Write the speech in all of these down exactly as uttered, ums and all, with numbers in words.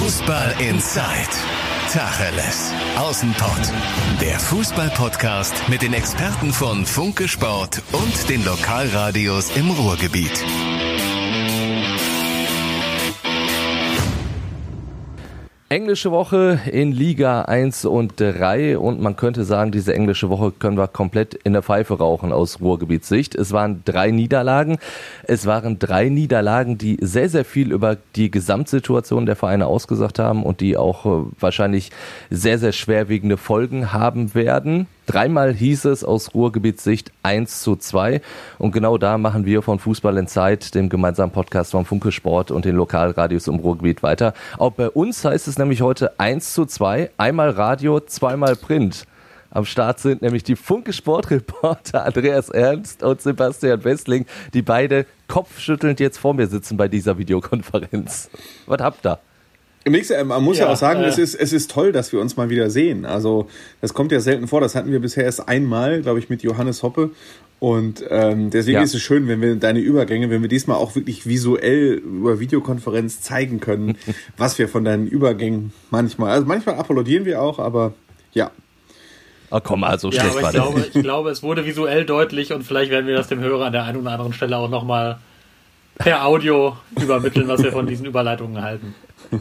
Fußball Inside. Tacheles. Außenpott. Der Fußball-Podcast mit den Experten von Funke Sport und den Lokalradios im Ruhrgebiet. Englische Woche in Liga eins und drei und man könnte sagen, diese englische Woche können wir komplett in der Pfeife rauchen aus Ruhrgebietssicht. Es waren drei Niederlagen. Es waren drei Niederlagen, die sehr, sehr viel über die Gesamtsituation der Vereine ausgesagt haben und die auch äh, wahrscheinlich sehr, sehr schwerwiegende Folgen haben werden. Dreimal hieß es aus Ruhrgebietssicht eins zu zwei und genau da machen wir von Fußball Inside, dem gemeinsamen Podcast von Funke Sport und den Lokalradios im Ruhrgebiet weiter. Auch bei uns heißt es nämlich heute eins zu zwei, einmal Radio, zweimal Print. Am Start sind nämlich die Funke Sport-Reporter Andreas Ernst und Sebastian Westling, die beide kopfschüttelnd jetzt vor mir sitzen bei dieser Videokonferenz. Was habt ihr? Man muss ja, ja auch sagen, äh, es ist, es ist toll, dass wir uns mal wieder sehen. Also das kommt ja selten vor. Das hatten wir bisher erst einmal, glaube ich, mit Johannes Hoppe. Und ähm, deswegen ja. ist es schön, wenn wir deine Übergänge, wenn wir diesmal auch wirklich visuell über Videokonferenz zeigen können, was wir von deinen Übergängen manchmal, also manchmal applaudieren wir auch, aber ja. Oh, komm, also ja, schlecht aber war ich glaube, ich glaube, es wurde visuell deutlich und vielleicht werden wir das dem Hörer an der einen oder anderen Stelle auch nochmal per Audio übermitteln, was wir von diesen Überleitungen halten.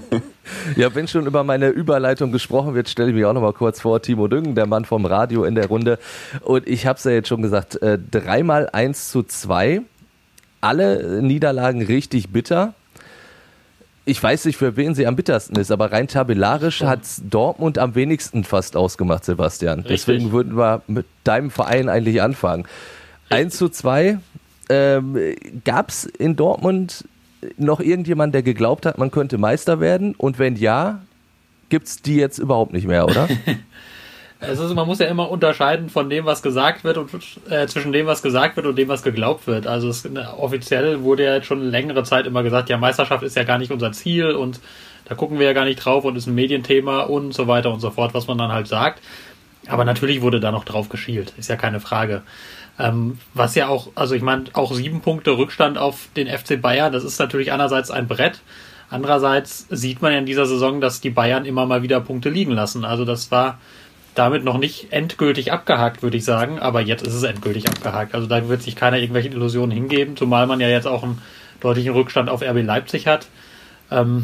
Ja, wenn schon über meine Überleitung gesprochen wird, stelle ich mich auch noch mal kurz vor. Timo Düngen, der Mann vom Radio in der Runde. Und ich habe es ja jetzt schon gesagt, äh, dreimal eins zu zwei. Alle Niederlagen richtig bitter. Ich weiß nicht, für wen sie am bittersten ist, aber rein tabellarisch hat Dortmund am wenigsten fast ausgemacht, Sebastian. Richtig. Deswegen würden wir mit deinem Verein eigentlich anfangen. eins zu zwei. Ähm, gab es in Dortmund noch irgendjemand, der geglaubt hat, man könnte Meister werden? Und wenn ja, gibt es die jetzt überhaupt nicht mehr, oder? Also man muss ja immer unterscheiden von dem, was gesagt wird und äh, zwischen dem, was gesagt wird und dem, was geglaubt wird. Also es, ne, offiziell wurde ja jetzt schon längere Zeit immer gesagt, ja, Meisterschaft ist ja gar nicht unser Ziel und da gucken wir ja gar nicht drauf und ist ein Medienthema und so weiter und so fort, was man dann halt sagt. Aber natürlich wurde da noch drauf geschielt, ist ja keine Frage. Ähm, was ja auch, also ich meine, auch sieben Punkte Rückstand auf den F C Bayern, das ist natürlich einerseits ein Brett. Andererseits sieht man ja in dieser Saison, dass die Bayern immer mal wieder Punkte liegen lassen. Also das war damit noch nicht endgültig abgehakt, würde ich sagen, aber jetzt ist es endgültig abgehakt. Also da wird sich keiner irgendwelche Illusionen hingeben, zumal man ja jetzt auch einen deutlichen Rückstand auf R B Leipzig hat. Ähm,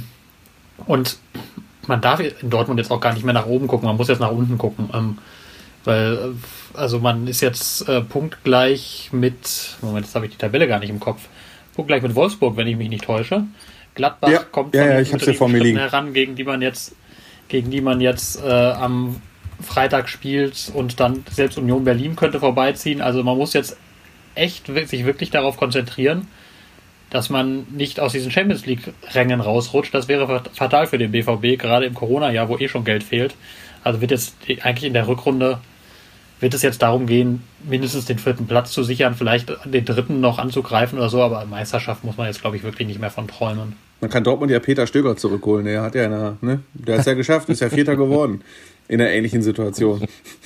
und man darf in Dortmund jetzt auch gar nicht mehr nach oben gucken, man muss jetzt nach unten gucken. Ähm, weil, also man ist jetzt äh, punktgleich mit, Moment, jetzt habe ich die Tabelle gar nicht im Kopf, punktgleich mit Wolfsburg, wenn ich mich nicht täusche. Gladbach ja, kommt ja, von ja, den ich hab's hier vor mir liegen. heran, gegen die man jetzt, gegen die man jetzt äh, am Freitag spielt und dann selbst Union Berlin könnte vorbeiziehen. Also man muss jetzt echt sich wirklich darauf konzentrieren, dass man nicht aus diesen Champions League-Rängen rausrutscht. Das wäre fatal für den B V B, gerade im Corona-Jahr, wo eh schon Geld fehlt. Also wird jetzt eigentlich in der Rückrunde wird es jetzt darum gehen, mindestens den vierten Platz zu sichern, vielleicht den dritten noch anzugreifen oder so, aber Meisterschaft muss man jetzt, glaube ich, wirklich nicht mehr von träumen. Man kann Dortmund ja Peter Stöger zurückholen, der hat ja eine, ne? Der hat es ja geschafft, ist ja Vierter geworden in einer ähnlichen Situation.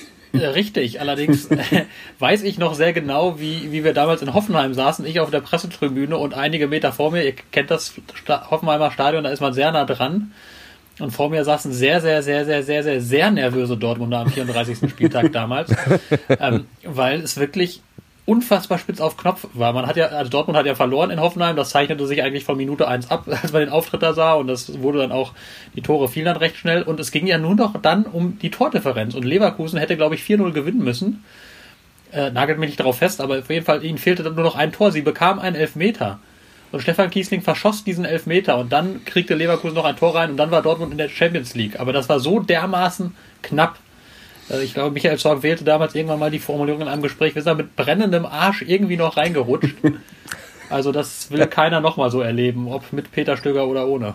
Richtig, allerdings äh, weiß ich noch sehr genau, wie, wie wir damals in Hoffenheim saßen, ich auf der Pressetribüne und einige Meter vor mir, ihr kennt das Sta- Hoffenheimer Stadion, da ist man sehr nah dran. Und vor mir saßen sehr, sehr, sehr, sehr, sehr, sehr, sehr nervöse Dortmunder am vierunddreißigsten Spieltag damals, ähm, weil es wirklich unfassbar spitz auf Knopf war. Man hat ja, also Dortmund hat ja verloren in Hoffenheim, das zeichnete sich eigentlich von Minute eins ab, als man den Auftritt da sah und das wurde dann auch, die Tore fielen dann recht schnell und es ging ja nur noch dann um die Tordifferenz und Leverkusen hätte, glaube ich, vier null gewinnen müssen. Äh, nagelt mich nicht darauf fest, aber auf jeden Fall, ihnen fehlte dann nur noch ein Tor. Sie bekamen einen Elfmeter. Und Stefan Kiesling verschoss diesen Elfmeter und dann kriegte Leverkusen noch ein Tor rein und dann war Dortmund in der Champions League. Aber das war so dermaßen knapp. Ich glaube, Michael Zorc wählte damals irgendwann mal die Formulierung in einem Gespräch, wir sind mit brennendem Arsch irgendwie noch reingerutscht. Also das will keiner nochmal so erleben, ob mit Peter Stöger oder ohne.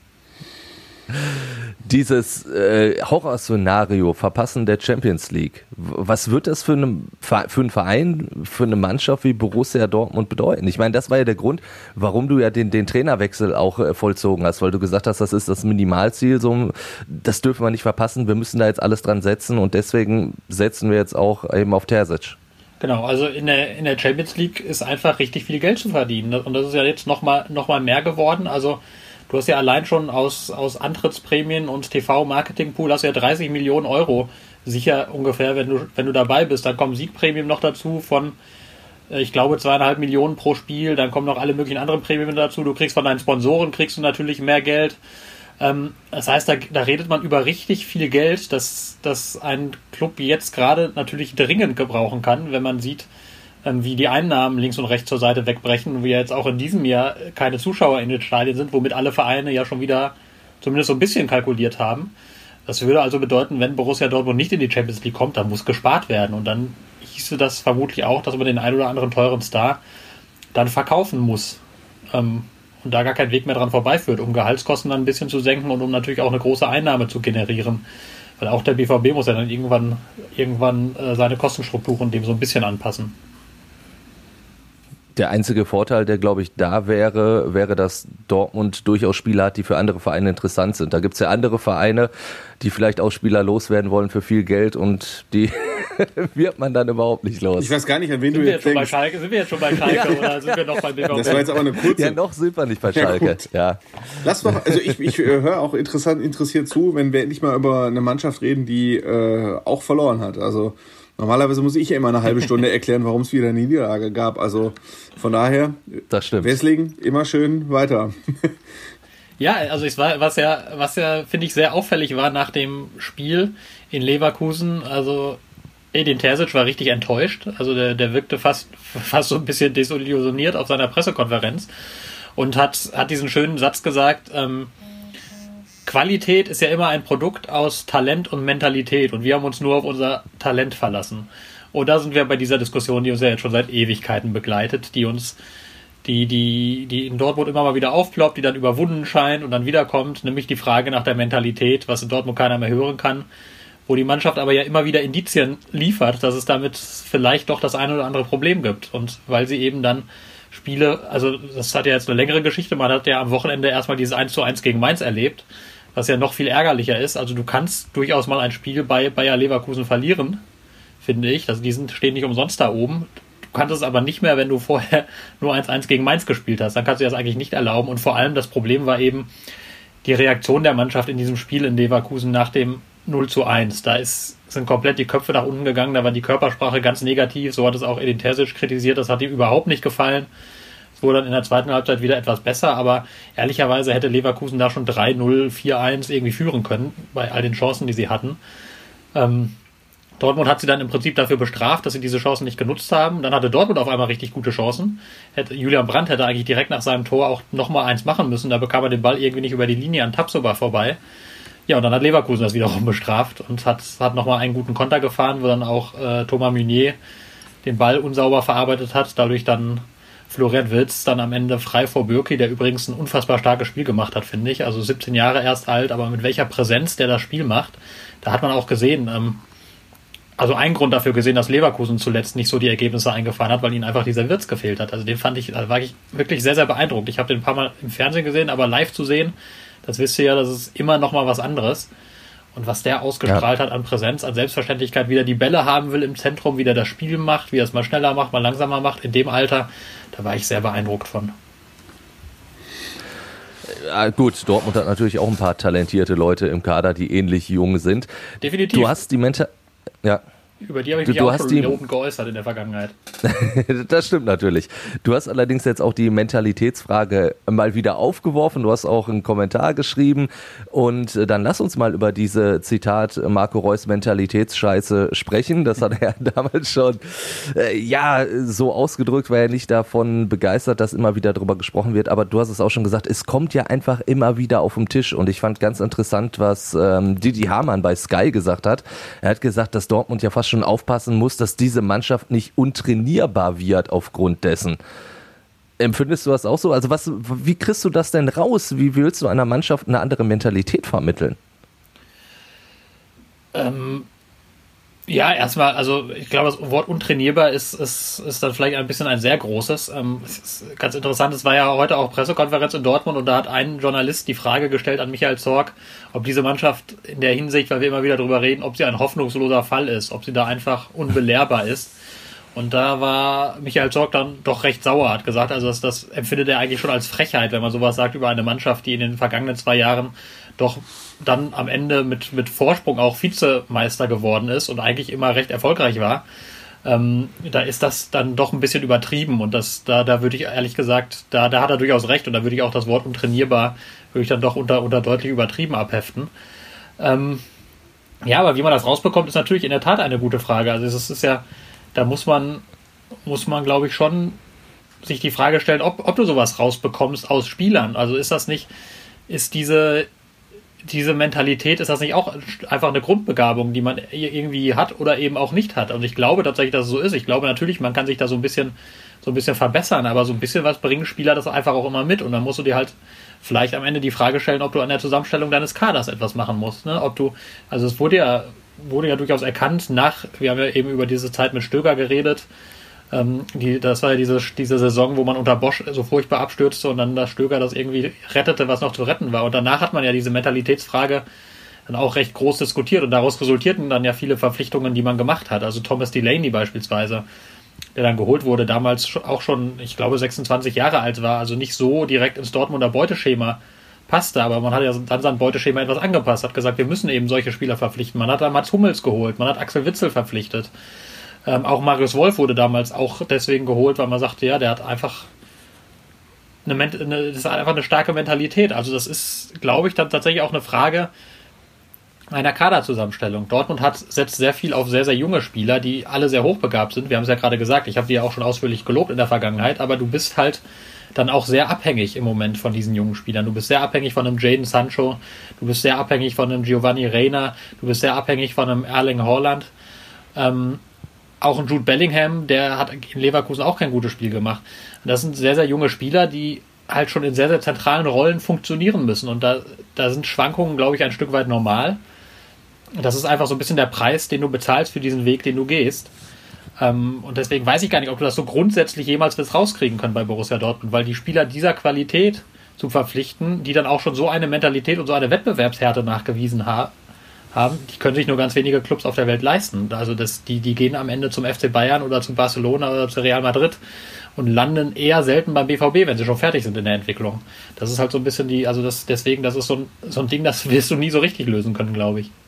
Dieses äh, Horrorszenario, Verpassen der Champions League, was wird das für, eine, für einen Verein, für eine Mannschaft wie Borussia Dortmund bedeuten? Ich meine, das war ja der Grund, warum du ja den, den Trainerwechsel auch äh, vollzogen hast, weil du gesagt hast, das ist das Minimalziel, so, das dürfen wir nicht verpassen, wir müssen da jetzt alles dran setzen und deswegen setzen wir jetzt auch eben auf Terzic. Genau, also in der, in der Champions League ist einfach richtig viel Geld zu verdienen und das ist ja jetzt nochmal noch mal mehr geworden, also Du hast ja allein schon aus, aus Antrittsprämien und T V-Marketingpool hast du ja dreißig Millionen Euro sicher ungefähr, wenn du, wenn du dabei bist. Dann kommen Siegprämien noch dazu von, ich glaube, zweieinhalb Millionen pro Spiel. Dann kommen noch alle möglichen anderen Prämien dazu. Du kriegst von deinen Sponsoren, kriegst du natürlich mehr Geld. Ähm, das heißt, da, da redet man über richtig viel Geld, das, das ein Club jetzt gerade natürlich dringend gebrauchen kann, wenn man sieht, ähm, wie die Einnahmen links und rechts zur Seite wegbrechen und wie jetzt auch in diesem Jahr keine Zuschauer in den Stadien sind, womit alle Vereine ja schon wieder zumindest so ein bisschen kalkuliert haben. Das würde also bedeuten, wenn Borussia Dortmund nicht in die Champions League kommt, dann muss gespart werden. Und dann hieße das vermutlich auch, dass man den einen oder anderen teuren Star dann verkaufen muss. Ähm, und da gar kein Weg mehr dran vorbeiführt, um Gehaltskosten dann ein bisschen zu senken und um natürlich auch eine große Einnahme zu generieren. Weil auch der B V B muss ja dann irgendwann, irgendwann äh, seine Kostenstrukturen dem so ein bisschen anpassen. Der einzige Vorteil, der, glaube ich, da wäre, wäre, dass Dortmund durchaus Spieler hat, die für andere Vereine interessant sind. Da gibt es ja andere Vereine, die vielleicht auch Spieler loswerden wollen für viel Geld und die wird man dann überhaupt nicht los. Ich weiß gar nicht, an wen sind du wir jetzt jetzt denkst. Schon bei Schalke? Sind wir jetzt schon bei Schalke Ja, oder sind wir noch bei B V B? Das war jetzt aber eine kurze... Ja, noch sind wir nicht bei Schalke. Ja, Ja. Lass doch, also ich, ich höre auch interessant, interessiert zu, wenn wir endlich mal über eine Mannschaft reden, die äh, auch verloren hat. Also normalerweise muss ich ja immer eine halbe Stunde erklären, warum es wieder eine Niederlage gab. Also von daher, das stimmt. Wesslingen, immer schön weiter. Ja, also es war, was ja, was ja, finde ich, sehr auffällig war nach dem Spiel in Leverkusen, also Edin Terzic war richtig enttäuscht. Also der, der wirkte fast, fast so ein bisschen desillusioniert auf seiner Pressekonferenz und hat, hat diesen schönen Satz gesagt, ähm, Qualität ist ja immer ein Produkt aus Talent und Mentalität und wir haben uns nur auf unser Talent verlassen. Und da sind wir bei dieser Diskussion, die uns ja jetzt schon seit Ewigkeiten begleitet, die uns, die, die, die in Dortmund immer mal wieder aufploppt, die dann überwunden scheint und dann wiederkommt, nämlich die Frage nach der Mentalität, was in Dortmund keiner mehr hören kann, wo die Mannschaft aber ja immer wieder Indizien liefert, dass es damit vielleicht doch das eine oder andere Problem gibt. Und weil sie eben dann Spiele, also das hat ja jetzt eine längere Geschichte, man hat ja am Wochenende erstmal dieses eins zu eins gegen Mainz erlebt, was ja noch viel ärgerlicher ist. Also du kannst durchaus mal ein Spiel bei Bayer Leverkusen verlieren, finde ich. Also die sind, stehen nicht umsonst da oben. Du kannst es aber nicht mehr, wenn du vorher nur eins eins gegen Mainz gespielt hast. Dann kannst du das eigentlich nicht erlauben. Und vor allem das Problem war eben die Reaktion der Mannschaft in diesem Spiel in Leverkusen nach dem null zu eins. Da ist, sind komplett die Köpfe nach unten gegangen. Da war die Körpersprache ganz negativ. So hat es auch Edin Terzic kritisiert. Das hat ihm überhaupt nicht gefallen. Es wurde dann in der zweiten Halbzeit wieder etwas besser, aber ehrlicherweise hätte Leverkusen da schon drei null, vier eins irgendwie führen können, bei all den Chancen, die sie hatten. Ähm, Dortmund hat sie dann im Prinzip dafür bestraft, dass sie diese Chancen nicht genutzt haben. Dann hatte Dortmund auf einmal richtig gute Chancen. Hätte, Julian Brandt hätte eigentlich direkt nach seinem Tor auch nochmal eins machen müssen. Da bekam er den Ball irgendwie nicht über die Linie an Tapsoba vorbei. Ja, und dann hat Leverkusen das wiederum bestraft und hat, hat nochmal einen guten Konter gefahren, wo dann auch äh, Thomas Meunier den Ball unsauber verarbeitet hat. Dadurch dann Florian Wirtz dann am Ende frei vor Bürki, der übrigens ein unfassbar starkes Spiel gemacht hat, finde ich. Also siebzehn Jahre erst alt, aber mit welcher Präsenz der das Spiel macht, da hat man auch gesehen, ähm, also einen Grund dafür gesehen, dass Leverkusen zuletzt nicht so die Ergebnisse eingefahren hat, weil ihnen einfach dieser Wirtz gefehlt hat. Also den fand ich, da war ich wirklich sehr, sehr beeindruckt. Ich habe den ein paar Mal im Fernsehen gesehen, aber live zu sehen, das wisst ihr ja, das ist immer noch mal was anderes. Und was der ausgestrahlt ja. hat an Präsenz, an Selbstverständlichkeit, wie der die Bälle haben will im Zentrum, wie der das Spiel macht, wie er es mal schneller macht, mal langsamer macht, in dem Alter, da war ich sehr beeindruckt von. Ja, gut, Dortmund hat natürlich auch ein paar talentierte Leute im Kader, die ähnlich jung sind. Definitiv. Du hast die Mental... Ja. Über die habe ich du, mich du auch hast schon die... lobend geäußert in der Vergangenheit. Das stimmt natürlich. Du hast allerdings jetzt auch die Mentalitätsfrage mal wieder aufgeworfen. Du hast auch einen Kommentar geschrieben. Und dann lass uns mal über diese, Zitat, Marco Reus Mentalitätsscheiße sprechen. Das hat er damals schon, äh, ja, so ausgedrückt, weil er nicht davon begeistert, dass immer wieder drüber gesprochen wird. Aber du hast es auch schon gesagt, es kommt ja einfach immer wieder auf den Tisch. Und ich fand ganz interessant, was ähm, Didi Hamann bei Sky gesagt hat. Er hat gesagt, dass Dortmund ja fast schon aufpassen muss, dass diese Mannschaft nicht untrainierbar wird aufgrund dessen. Empfindest du das auch so? Also was, wie kriegst du das denn raus? Wie willst du einer Mannschaft eine andere Mentalität vermitteln? Ähm, ja, erstmal, also ich glaube, das Wort untrainierbar ist, ist, ist dann vielleicht ein bisschen ein sehr großes. Ähm, es ist ganz interessant, es war ja heute auch Pressekonferenz in Dortmund und da hat ein Journalist die Frage gestellt an Michael Zorc, ob diese Mannschaft in der Hinsicht, weil wir immer wieder drüber reden, ob sie ein hoffnungsloser Fall ist, ob sie da einfach unbelehrbar ist. Und da war Michael Zorc dann doch recht sauer, hat gesagt, also das, das empfindet er eigentlich schon als Frechheit, wenn man sowas sagt über eine Mannschaft, die in den vergangenen zwei Jahren doch dann am Ende mit, mit Vorsprung auch Vizemeister geworden ist und eigentlich immer recht erfolgreich war. Ähm, da ist das dann doch ein bisschen übertrieben und das, da, da würde ich ehrlich gesagt, da, da hat er durchaus recht und da würde ich auch das Wort untrainierbar, würde ich dann doch unter, unter deutlich übertrieben abheften. Ähm, ja, aber wie man das rausbekommt, ist natürlich in der Tat eine gute Frage. Also es ist ja, da muss man, muss man, glaube ich, schon sich die Frage stellen, ob, ob du sowas rausbekommst aus Spielern. Also ist das nicht, ist diese, diese Mentalität, ist das nicht auch einfach eine Grundbegabung, die man irgendwie hat oder eben auch nicht hat? Und ich glaube tatsächlich, dass es so ist. Ich glaube natürlich, man kann sich da so ein bisschen, so ein bisschen verbessern, aber so ein bisschen was bringen Spieler das einfach auch immer mit. Und dann musst du dir halt vielleicht am Ende die Frage stellen, ob du an der Zusammenstellung deines Kaders etwas machen musst. Ne? Ob du, also es wurde ja, wurde ja durchaus erkannt nach, wir haben ja eben über diese Zeit mit Stöger geredet, ähm, die, das war ja diese, diese Saison, wo man unter Bosch so furchtbar abstürzte und dann das Stöger das irgendwie rettete, was noch zu retten war. Und danach hat man ja diese Mentalitätsfrage dann auch recht groß diskutiert und daraus resultierten dann ja viele Verpflichtungen, die man gemacht hat. Also Thomas Delaney beispielsweise, der dann geholt wurde, damals auch schon, ich glaube, sechsundzwanzig Jahre alt war, also nicht so direkt ins Dortmunder Beuteschema passte, aber man hat ja dann sein Beuteschema etwas angepasst, hat gesagt, wir müssen eben solche Spieler verpflichten. Man hat da Mats Hummels geholt, man hat Axel Witsel verpflichtet. Ähm, auch Marius Wolf wurde damals auch deswegen geholt, weil man sagte, ja, der hat einfach eine, eine, das ist einfach eine starke Mentalität. Also das ist, glaube ich, dann tatsächlich auch eine Frage einer Kaderzusammenstellung. Dortmund hat, setzt sehr viel auf sehr, sehr junge Spieler, die alle sehr hochbegabt sind. Wir haben es ja gerade gesagt, ich habe die ja auch schon ausführlich gelobt in der Vergangenheit, aber du bist halt dann auch sehr abhängig im Moment von diesen jungen Spielern. Du bist sehr abhängig von einem Jadon Sancho, du bist sehr abhängig von einem Giovanni Reina, du bist sehr abhängig von einem Erling Haaland. Ähm, auch ein Jude Bellingham, der hat in Leverkusen auch kein gutes Spiel gemacht. Das sind sehr, sehr junge Spieler, die halt schon in sehr, sehr zentralen Rollen funktionieren müssen. Und da, da sind Schwankungen, glaube ich, ein Stück weit normal. Das ist einfach so ein bisschen der Preis, den du bezahlst für diesen Weg, den du gehst. Ähm, und deswegen weiß ich gar nicht, ob du das so grundsätzlich jemals wirst rauskriegen können bei Borussia Dortmund, weil die Spieler dieser Qualität zu verpflichten, die dann auch schon so eine Mentalität und so eine Wettbewerbshärte nachgewiesen ha- haben, die können sich nur ganz wenige Clubs auf der Welt leisten. Also das, die, die gehen am Ende zum F C Bayern oder zu Barcelona oder zu Real Madrid und landen eher selten beim B V B, wenn sie schon fertig sind in der Entwicklung. Das ist halt so ein bisschen die, also das, deswegen, das ist so ein, so ein Ding, das wirst du nie so richtig lösen können, glaube ich.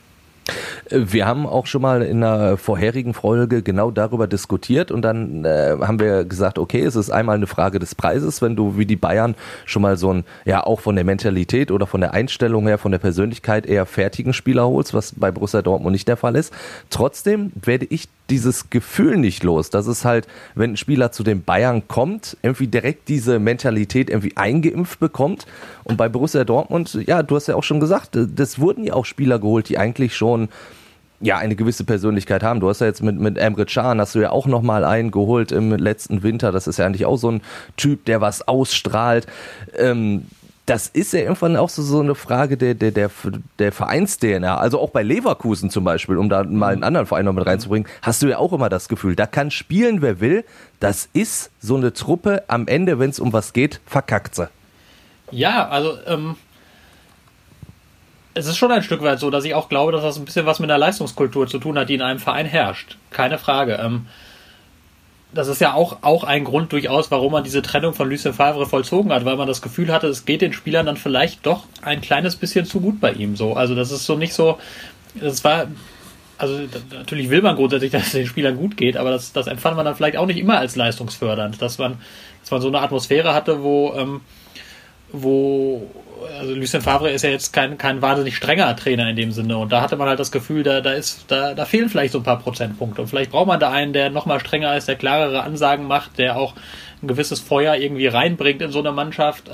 Wir haben auch schon mal in einer vorherigen Folge genau darüber diskutiert und dann äh, haben wir gesagt, okay, es ist einmal eine Frage des Preises, wenn du wie die Bayern schon mal so ein, ja auch von der Mentalität oder von der Einstellung her, von der Persönlichkeit eher fertigen Spieler holst, was bei Borussia Dortmund nicht der Fall ist. Trotzdem werde ich dieses Gefühl nicht los, dass es halt, wenn ein Spieler zu den Bayern kommt, irgendwie direkt diese Mentalität irgendwie eingeimpft bekommt. Und bei Borussia Dortmund, ja, du hast ja auch schon gesagt, das wurden ja auch Spieler geholt, die eigentlich schon ja eine gewisse Persönlichkeit haben. Du hast ja jetzt mit, mit Emre Can, hast du ja auch nochmal einen geholt im letzten Winter. Das ist ja eigentlich auch so ein Typ, der was ausstrahlt. Ähm, Das ist ja irgendwann auch so, so eine Frage der, der, der, der Vereins-D N A. Also auch bei Leverkusen zum Beispiel, um da mal einen anderen Verein noch mit reinzubringen, hast du ja auch immer das Gefühl, da kann spielen, wer will. Das ist so eine Truppe, am Ende, wenn es um was geht, verkackt sie. Ja, also ähm, es ist schon ein Stück weit so, dass ich auch glaube, dass das ein bisschen was mit der Leistungskultur zu tun hat, die in einem Verein herrscht. Keine Frage. Ähm, Das ist ja auch, auch ein Grund durchaus, warum man diese Trennung von Lucien Favre vollzogen hat, weil man das Gefühl hatte, es geht den Spielern dann vielleicht doch ein kleines bisschen zu gut bei ihm. So, also das ist so nicht so, das war, also natürlich will man grundsätzlich, dass es den Spielern gut geht, aber das, das empfand man dann vielleicht auch nicht immer als leistungsfördernd, dass man, dass man so eine Atmosphäre hatte, wo, ähm, wo, also Lucien Favre ist ja jetzt kein, kein wahnsinnig strenger Trainer in dem Sinne und da hatte man halt das Gefühl, da, da ist, da, da fehlen vielleicht so ein paar Prozentpunkte und vielleicht braucht man da einen, der nochmal strenger ist, der klarere Ansagen macht, der auch ein gewisses Feuer irgendwie reinbringt in so eine Mannschaft.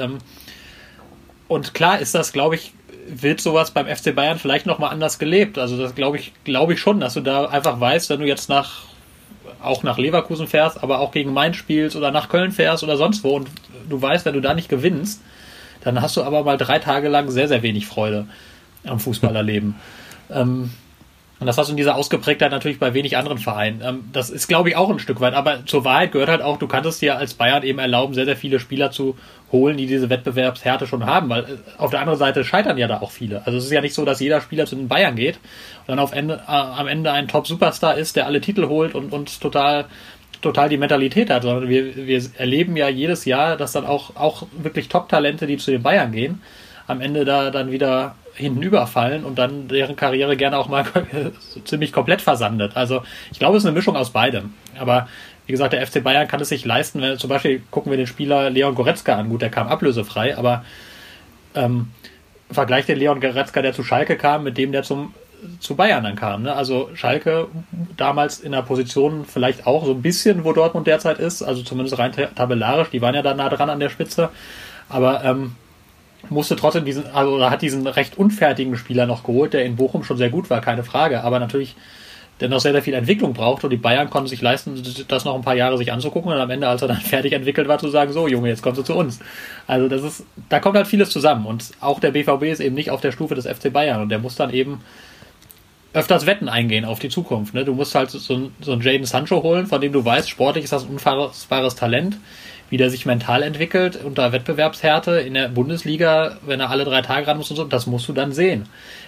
Und klar ist das, glaube ich, wird sowas beim F C Bayern vielleicht nochmal anders gelebt. Also das glaube ich, glaube ich schon, dass du da einfach weißt, wenn du jetzt nach, auch nach Leverkusen fährst, aber auch gegen Mainz spielst oder nach Köln fährst oder sonst wo und du weißt, wenn du da nicht gewinnst, dann hast du aber mal drei Tage lang sehr, sehr wenig Freude am Fußballerleben. ähm, Und das hast du in dieser Ausgeprägtheit natürlich bei wenig anderen Vereinen. Das ist, glaube ich, auch ein Stück weit. Aber zur Wahrheit gehört halt auch, du kannst es dir als Bayern eben erlauben, sehr, sehr viele Spieler zu holen, die diese Wettbewerbshärte schon haben. Weil auf der anderen Seite scheitern ja da auch viele. Also es ist ja nicht so, dass jeder Spieler zu den Bayern geht und dann auf Ende, äh, am Ende ein Top-Superstar ist, der alle Titel holt und, und total, total die Mentalität hat. Sondern wir, wir erleben ja jedes Jahr, dass dann auch, auch wirklich Top-Talente, die zu den Bayern gehen, am Ende da dann wieder hinten überfallen und dann deren Karriere gerne auch mal ziemlich komplett versandet. Also ich glaube, es ist eine Mischung aus beidem. Aber wie gesagt, der F C Bayern kann es sich leisten, wenn zum Beispiel gucken wir den Spieler Leon Goretzka an. Gut, der kam ablösefrei, aber ähm, vergleicht den Leon Goretzka, der zu Schalke kam, mit dem, der zum zu Bayern dann kam. Ne? Also Schalke damals in der Position vielleicht auch so ein bisschen, wo Dortmund derzeit ist, also zumindest rein tabellarisch, die waren ja da nah dran an der Spitze, aber ähm, musste trotzdem diesen, also oder hat diesen recht unfertigen Spieler noch geholt, der in Bochum schon sehr gut war, keine Frage, aber natürlich der noch sehr, sehr viel Entwicklung braucht und die Bayern konnten sich leisten, das noch ein paar Jahre sich anzugucken und am Ende, als er dann fertig entwickelt war, zu sagen, so Junge, jetzt kommst du zu uns. Also das ist, da kommt halt vieles zusammen und auch der B V B ist eben nicht auf der Stufe des F C Bayern und der muss dann eben öfters Wetten eingehen auf die Zukunft. Ne? Du musst halt so, ein, so einen Jadon Sancho holen, von dem du weißt, sportlich ist das ein unfassbares Talent, wie der sich mental entwickelt unter Wettbewerbshärte in der Bundesliga, wenn er alle drei Tage ran muss und so, das musst du dann sehen.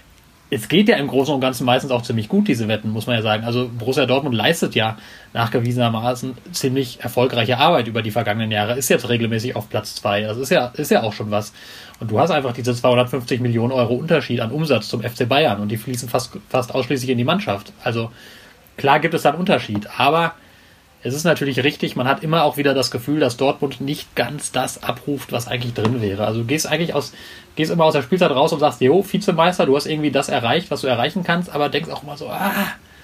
Es geht ja im Großen und Ganzen meistens auch ziemlich gut, diese Wetten, muss man ja sagen. Also Borussia Dortmund leistet ja nachgewiesenermaßen ziemlich erfolgreiche Arbeit über die vergangenen Jahre, ist jetzt regelmäßig auf Platz zwei. Das ist ja, ist ja auch schon was. Und du hast einfach diese zweihundertfünfzig Millionen Euro Unterschied an Umsatz zum F C Bayern und die fließen fast, fast ausschließlich in die Mannschaft. Also klar gibt es da einen Unterschied, aber es ist natürlich richtig, man hat immer auch wieder das Gefühl, dass Dortmund nicht ganz das abruft, was eigentlich drin wäre. Also du gehst eigentlich aus, gehst immer aus der Spielzeit raus und sagst, jo, Vizemeister, du hast irgendwie das erreicht, was du erreichen kannst, aber denkst auch immer so, ah,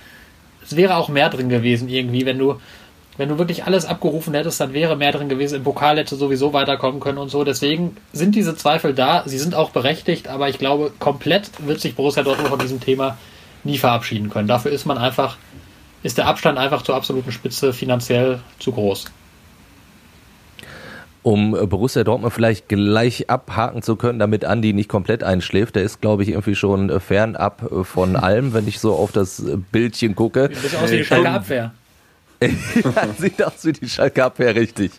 es wäre auch mehr drin gewesen irgendwie, wenn du, wenn du wirklich alles abgerufen hättest, dann wäre mehr drin gewesen, im Pokal hätte sowieso weiterkommen können und so. Deswegen sind diese Zweifel da, sie sind auch berechtigt, aber ich glaube, komplett wird sich Borussia Dortmund von diesem Thema nie verabschieden können. Dafür ist man einfach ist der Abstand einfach zur absoluten Spitze finanziell zu groß. Um Borussia Dortmund vielleicht gleich abhaken zu können, damit Andi nicht komplett einschläft, der ist, glaube ich, irgendwie schon fernab von allem, wenn ich so auf das Bildchen gucke. Sieht aus wie die Schalke Abwehr. Sieht aus wie die Schalke Abwehr, richtig.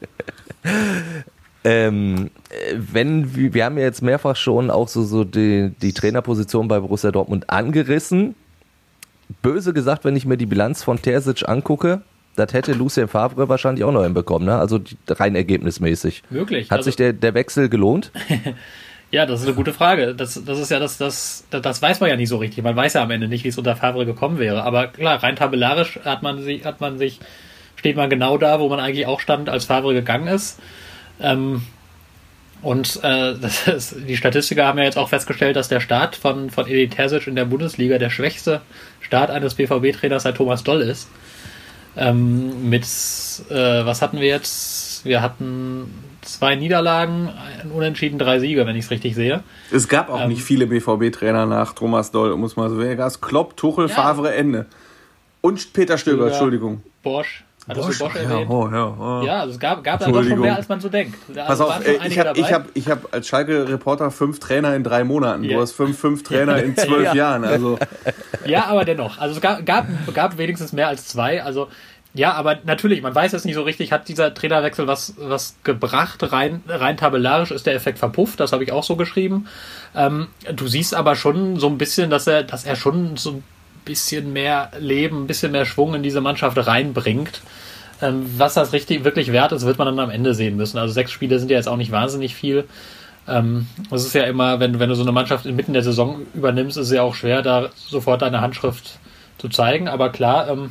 Ähm, wenn, wir haben ja jetzt mehrfach schon auch so, so die, die Trainerposition bei Borussia Dortmund angerissen. Böse gesagt, wenn ich mir die Bilanz von Terzic angucke, das hätte Lucien Favre wahrscheinlich auch noch hinbekommen, ne? Also rein ergebnismäßig. Möglich. Hat also, sich der, der Wechsel gelohnt? Ja, das ist eine gute Frage. Das, das ist ja das, das, das weiß man ja nicht so richtig. Man weiß ja am Ende nicht, wie es unter Favre gekommen wäre. Aber klar, rein tabellarisch hat man sich, hat man sich, steht man genau da, wo man eigentlich auch stand, als Favre gegangen ist. Ähm, Und äh, das ist, die Statistiker haben ja jetzt auch festgestellt, dass der Start von, von Edin Terzic in der Bundesliga der schwächste Start eines B V B-Trainers seit Thomas Doll ist. Ähm, mit, äh, was hatten wir jetzt? Wir hatten zwei Niederlagen, ein Unentschieden, drei Siege, wenn ich es richtig sehe. Es gab auch ähm, nicht viele B V B-Trainer nach Thomas Doll, muss man so sagen. Klopp, Tuchel, ja. Favre, Ende. Und Peter Stöger, Entschuldigung. Bosch. Hattest Bosch, du Bosch ja, erwähnt? Oh, ja, oh. ja, also es gab, gab da doch schon mehr, als man so denkt. Da Pass auf, ey, ich habe ich hab, ich hab als Schalke-Reporter fünf Trainer in drei Monaten. Yeah. Du hast fünf, fünf Trainer in zwölf ja. Jahren. Also. Ja, aber dennoch. Also es gab, gab, gab wenigstens mehr als zwei. Also ja, aber natürlich, man weiß jetzt nicht so richtig, hat dieser Trainerwechsel was, was gebracht? Rein, rein tabellarisch ist der Effekt verpufft, das habe ich auch so geschrieben. Ähm, du siehst aber schon so ein bisschen, dass er, dass er schon so ein bisschen mehr Leben, ein bisschen mehr Schwung in diese Mannschaft reinbringt. Ähm, was das richtig wirklich wert ist, wird man dann am Ende sehen müssen. Also sechs Spiele sind ja jetzt auch nicht wahnsinnig viel. Ähm, es ist ja immer, wenn, wenn du so eine Mannschaft inmitten der Saison übernimmst, ist es ja auch schwer, da sofort deine Handschrift zu zeigen. Aber klar, ähm,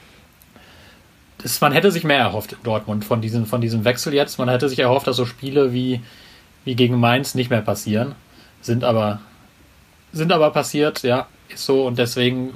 das, man hätte sich mehr erhofft in Dortmund von diesem, von diesem Wechsel jetzt. Man hätte sich erhofft, dass so Spiele wie, wie gegen Mainz nicht mehr passieren. Sind aber, sind aber passiert, ja, ist so. Und deswegen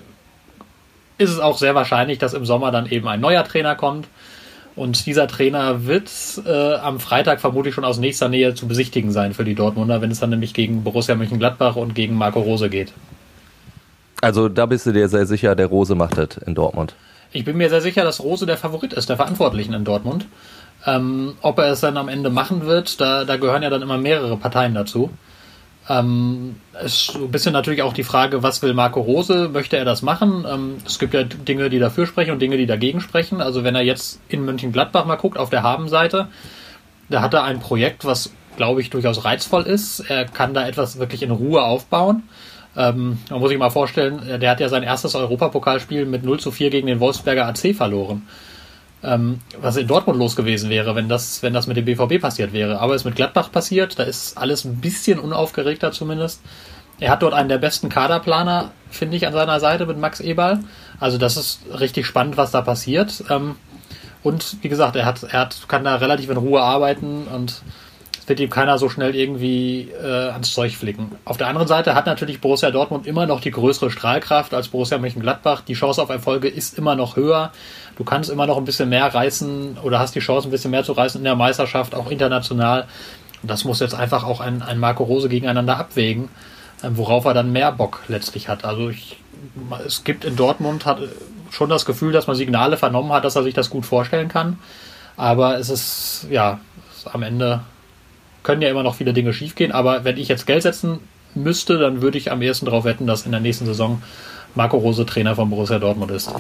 äh, ist es auch sehr wahrscheinlich, dass im Sommer dann eben ein neuer Trainer kommt. Und dieser Trainer wird äh, am Freitag vermutlich schon aus nächster Nähe zu besichtigen sein für die Dortmunder, wenn es dann nämlich gegen Borussia Mönchengladbach und gegen Marco Rose geht. Also da bist du dir sehr sicher, der Rose macht das in Dortmund. Ich bin mir sehr sicher, dass Rose der Favorit ist, der Verantwortlichen in Dortmund. Ähm, ob er es dann am Ende machen wird, da, da gehören ja dann immer mehrere Parteien dazu. Ähm, ist so ein bisschen natürlich auch die Frage, was will Marco Rose? Möchte er das machen? Ähm, es gibt ja Dinge, die dafür sprechen und Dinge, die dagegen sprechen. Also wenn er jetzt in Mönchengladbach mal guckt, auf der Habenseite, da hat er ein Projekt, was, glaube ich, durchaus reizvoll ist. Er kann da etwas wirklich in Ruhe aufbauen. Ähm, man muss sich mal vorstellen, der hat ja sein erstes Europapokalspiel mit null zu vier gegen den Wolfsberger A C verloren. Ähm, was in Dortmund los gewesen wäre, wenn das, wenn das mit dem B V B passiert wäre. Aber es ist mit Gladbach passiert, da ist alles ein bisschen unaufgeregter zumindest. Er hat dort einen der besten Kaderplaner, finde ich, an seiner Seite mit Max Eberl. Also das ist richtig spannend, was da passiert. Ähm, und wie gesagt, er hat, er hat, kann da relativ in Ruhe arbeiten und es wird ihm keiner so schnell irgendwie äh, ans Zeug flicken. Auf der anderen Seite hat natürlich Borussia Dortmund immer noch die größere Strahlkraft als Borussia Mönchengladbach. Die Chance auf Erfolge ist immer noch höher. Du kannst immer noch ein bisschen mehr reißen oder hast die Chance, ein bisschen mehr zu reißen in der Meisterschaft, auch international. Und das muss jetzt einfach auch ein, ein Marco Rose gegeneinander abwägen, worauf er dann mehr Bock letztlich hat. Also ich, es gibt in Dortmund hat schon das Gefühl, dass man Signale vernommen hat, dass er sich das gut vorstellen kann. Aber es ist, ja, es ist am Ende können ja immer noch viele Dinge schiefgehen. Aber wenn ich jetzt Geld setzen müsste, dann würde ich am ehesten darauf wetten, dass in der nächsten Saison Marco Rose Trainer von Borussia Dortmund ist.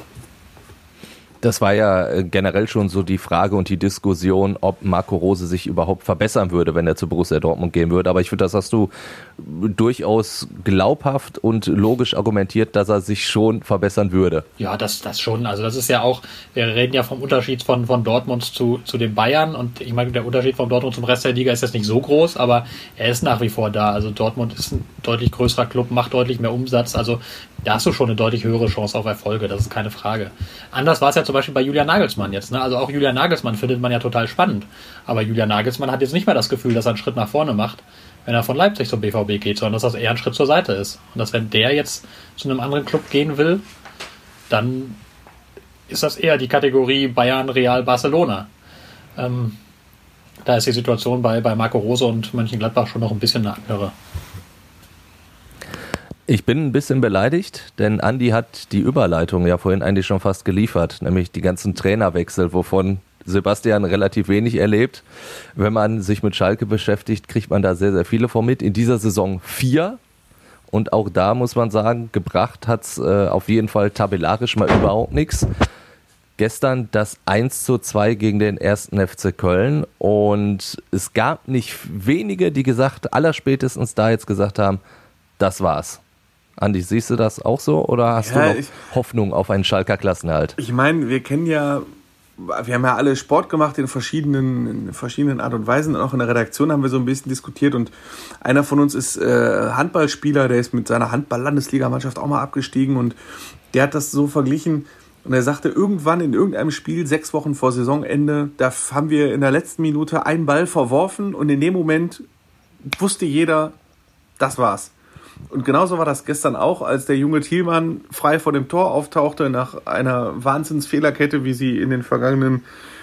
Das war ja generell schon so die Frage und die Diskussion, ob Marco Rose sich überhaupt verbessern würde, wenn er zu Borussia Dortmund gehen würde. Aber ich finde, das hast du durchaus glaubhaft und logisch argumentiert, dass er sich schon verbessern würde. Ja, das, das schon. Also das ist ja auch, wir reden ja vom Unterschied von, von Dortmund zu, zu den Bayern. Und ich meine, der Unterschied von Dortmund zum Rest der Liga ist jetzt nicht so groß, aber er ist nach wie vor da. Also Dortmund ist ein deutlich größerer Club, macht deutlich mehr Umsatz. Also da hast du schon eine deutlich höhere Chance auf Erfolge, das ist keine Frage. Anders war es ja zum Beispiel bei Julian Nagelsmann jetzt. Ne? Also auch Julian Nagelsmann findet man ja total spannend. Aber Julian Nagelsmann hat jetzt nicht mehr das Gefühl, dass er einen Schritt nach vorne macht, wenn er von Leipzig zum B V B geht, sondern dass das eher ein Schritt zur Seite ist. Und dass wenn der jetzt zu einem anderen Club gehen will, dann ist das eher die Kategorie Bayern, Real, Barcelona. Ähm, da ist die Situation bei, bei Marco Rose und Mönchengladbach schon noch ein bisschen eine andere. Ich bin ein bisschen beleidigt, denn Andi hat die Überleitung ja vorhin eigentlich schon fast geliefert, nämlich die ganzen Trainerwechsel, wovon Sebastian relativ wenig erlebt. Wenn man sich mit Schalke beschäftigt, kriegt man da sehr, sehr viele von mit. In dieser Saison vier. Und auch da muss man sagen, gebracht hat es äh, auf jeden Fall tabellarisch mal überhaupt nichts. Gestern das eins zu zwei gegen den ersten F C Köln. Und es gab nicht wenige, die gesagt, allerspätestens da jetzt gesagt haben, das war's. Andi, siehst du das auch so oder hast ja, du noch ich, Hoffnung auf einen Schalker Klassenerhalt? Ich meine, wir kennen ja, wir haben ja alle Sport gemacht in verschiedenen, in verschiedenen Art und Weisen. Auch in der Redaktion haben wir so ein bisschen diskutiert und einer von uns ist äh, Handballspieler, der ist mit seiner Handball-Landesligamannschaft auch mal abgestiegen und der hat das so verglichen und er sagte, irgendwann in irgendeinem Spiel, sechs Wochen vor Saisonende, da haben wir in der letzten Minute einen Ball verworfen und in dem Moment wusste jeder, das war's. Und genauso war das gestern auch, als der junge Thielmann frei vor dem Tor auftauchte nach einer Wahnsinnsfehlerkette, wie sie in den vergangenen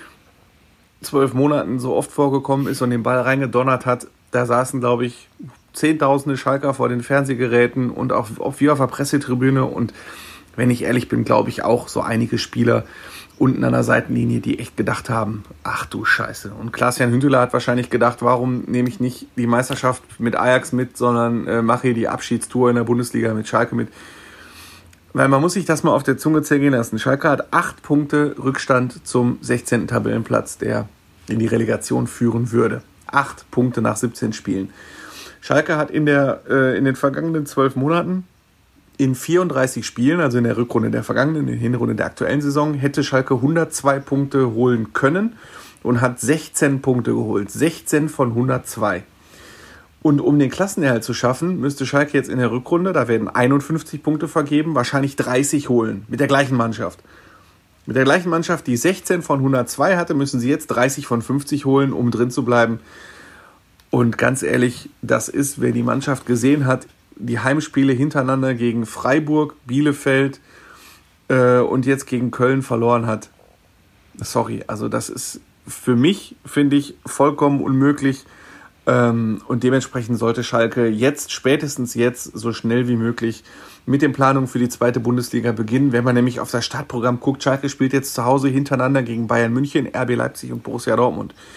zwölf Monaten so oft vorgekommen ist und den Ball reingedonnert hat. Da saßen, glaube ich, zehntausende Schalker vor den Fernsehgeräten und auch, auch wir auf der Pressetribüne. Und wenn ich ehrlich bin, glaube ich auch so einige Spieler unten an der Seitenlinie, die echt gedacht haben, ach du Scheiße. Und Klaas-Jan Hünteler hat wahrscheinlich gedacht, warum nehme ich nicht die Meisterschaft mit Ajax mit, sondern äh, mache hier die Abschiedstour in der Bundesliga mit Schalke mit. Weil man muss sich das mal auf der Zunge zergehen lassen. Schalke hat acht Punkte Rückstand zum sechzehnten Tabellenplatz, der in die Relegation führen würde. Acht Punkte nach siebzehn Spielen. Schalke hat in, der, äh, in den vergangenen zwölf Monaten in vierunddreißig Spielen, also in der Rückrunde der vergangenen, in der Hinrunde der aktuellen Saison, hätte Schalke hundertzwei Punkte holen können und hat sechzehn Punkte geholt. sechzehn von hundertzwei. Und um den Klassenerhalt zu schaffen, müsste Schalke jetzt in der Rückrunde, da werden einundfünfzig Punkte vergeben, wahrscheinlich dreißig holen. Mit der gleichen Mannschaft. Mit der gleichen Mannschaft, die sechzehn von hundertzwei hatte, müssen sie jetzt dreißig von fünfzig holen, um drin zu bleiben. Und ganz ehrlich, das ist, wer die Mannschaft gesehen hat, die Heimspiele hintereinander gegen Freiburg, Bielefeld äh, und jetzt gegen Köln verloren hat. Sorry, also das ist für mich, finde ich, vollkommen unmöglich. Ähm, und dementsprechend sollte Schalke jetzt, spätestens jetzt, so schnell wie möglich mit den Planungen für die zweite Bundesliga beginnen. Wenn man nämlich auf das Startprogramm guckt, Schalke spielt jetzt zu Hause hintereinander gegen Bayern München, R B Leipzig und Borussia Dortmund.